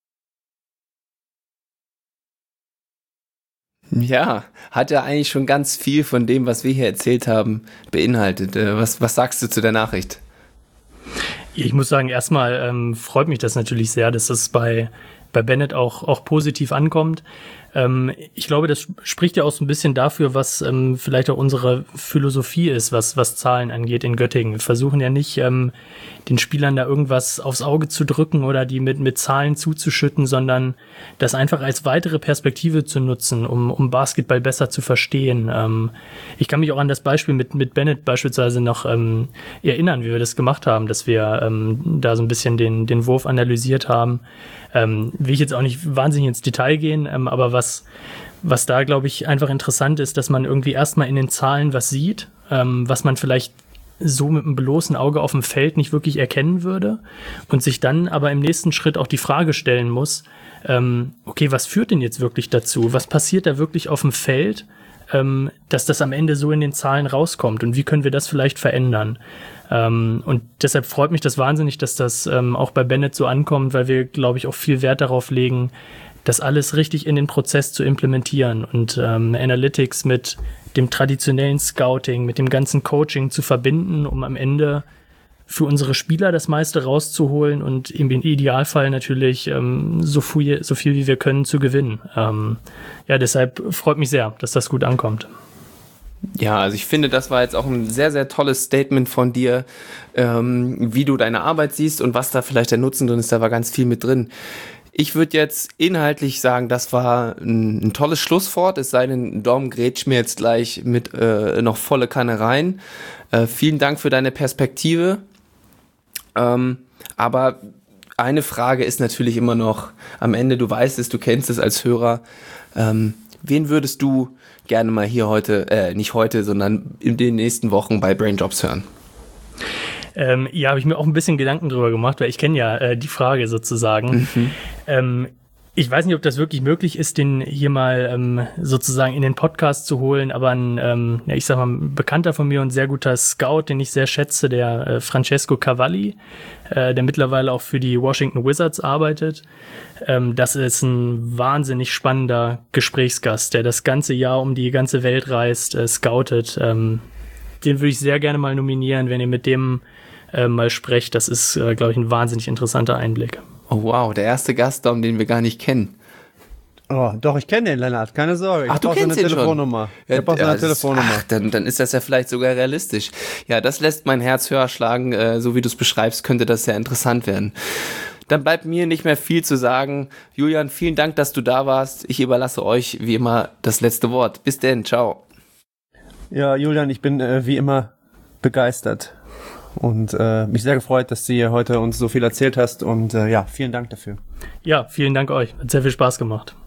Ja, hat ja eigentlich schon ganz viel von dem, was wir hier erzählt haben, beinhaltet. Was, was sagst du zu der Nachricht? Ich muss sagen, erstmal ähm, freut mich das natürlich sehr, dass das bei, bei Bennett auch, auch positiv ankommt. Ähm, ich glaube, das spricht ja auch so ein bisschen dafür, was ähm, vielleicht auch unsere Philosophie ist, was, was Zahlen angeht in Göttingen. Wir versuchen ja nicht, ähm, den Spielern da irgendwas aufs Auge zu drücken oder die mit, mit Zahlen zuzuschütten, sondern das einfach als weitere Perspektive zu nutzen, um, um Basketball besser zu verstehen. Ähm, ich kann mich auch an das Beispiel mit, mit Bennett beispielsweise noch ähm, erinnern, wie wir das gemacht haben, dass wir ähm, da so ein bisschen den, den Wurf analysiert haben. Ähm, will ich jetzt auch nicht wahnsinnig ins Detail gehen, ähm, aber was, was da, glaube ich, einfach interessant ist, dass man irgendwie erstmal in den Zahlen was sieht, ähm, was man vielleicht so mit einem bloßen Auge auf dem Feld nicht wirklich erkennen würde und sich dann aber im nächsten Schritt auch die Frage stellen muss, ähm, okay, was führt denn jetzt wirklich dazu? Was passiert da wirklich auf dem Feld, ähm, dass das am Ende so in den Zahlen rauskommt und wie können wir das vielleicht verändern? Ähm, und deshalb freut mich das wahnsinnig, dass das ähm, auch bei Bennett so ankommt, weil wir, glaube ich, auch viel Wert darauf legen, das alles richtig in den Prozess zu implementieren und ähm, Analytics mit dem traditionellen Scouting, mit dem ganzen Coaching zu verbinden, um am Ende für unsere Spieler das meiste rauszuholen und im Idealfall natürlich ähm, so viel, so viel wie wir können zu gewinnen. Ähm, ja, deshalb freut mich sehr, dass das gut ankommt. Ja, also ich finde, das war jetzt auch ein sehr, sehr tolles Statement von dir, ähm, wie du deine Arbeit siehst und was da vielleicht der Nutzen drin ist. Da war ganz viel mit drin. Ich würde jetzt inhaltlich sagen, das war ein, ein tolles Schlusswort, es sei denn, Dom grätscht mir jetzt gleich mit äh, noch volle Kanne rein. Äh, vielen Dank für deine Perspektive. Ähm, aber eine Frage ist natürlich immer noch am Ende, du weißt es, du kennst es als Hörer, ähm, wen würdest du gerne mal hier heute, äh, nicht heute, sondern in den nächsten Wochen bei Brain Jobs hören? Ähm, ja, habe ich mir auch ein bisschen Gedanken drüber gemacht, weil ich kenne ja äh, die Frage sozusagen. Mhm. Ähm, ich weiß nicht, ob das wirklich möglich ist, den hier mal ähm, sozusagen in den Podcast zu holen, aber ein, ähm, ja, ich sag mal, ein Bekannter von mir und sehr guter Scout, den ich sehr schätze, der äh, Francesco Cavalli, äh, der mittlerweile auch für die Washington Wizards arbeitet. Ähm, das ist ein wahnsinnig spannender Gesprächsgast, der das ganze Jahr um die ganze Welt reist, äh, scoutet. Ähm, den würde ich sehr gerne mal nominieren, wenn ihr mit dem äh, mal sprecht. Das ist, äh, glaube ich, ein wahnsinnig interessanter Einblick. Oh wow, der erste Gast, den wir gar nicht kennen. Oh, doch, ich kenne den, Lennart, keine Sorge. Ich ach, du kennst eine ihn Telefonnummer. schon? Ich brauche ja, eine Telefonnummer. Ach, dann, dann ist das ja vielleicht sogar realistisch. Ja, das lässt mein Herz höher schlagen. Äh, so wie du es beschreibst, könnte das sehr interessant werden. Dann bleibt mir nicht mehr viel zu sagen. Julian, vielen Dank, dass du da warst. Ich überlasse euch wie immer das letzte Wort. Bis denn, ciao. Ja, Julian, ich bin äh, wie immer begeistert und äh, mich sehr gefreut, dass du hier heute uns so viel erzählt hast und äh, ja, vielen Dank dafür. Ja, vielen Dank euch. Hat sehr viel Spaß gemacht.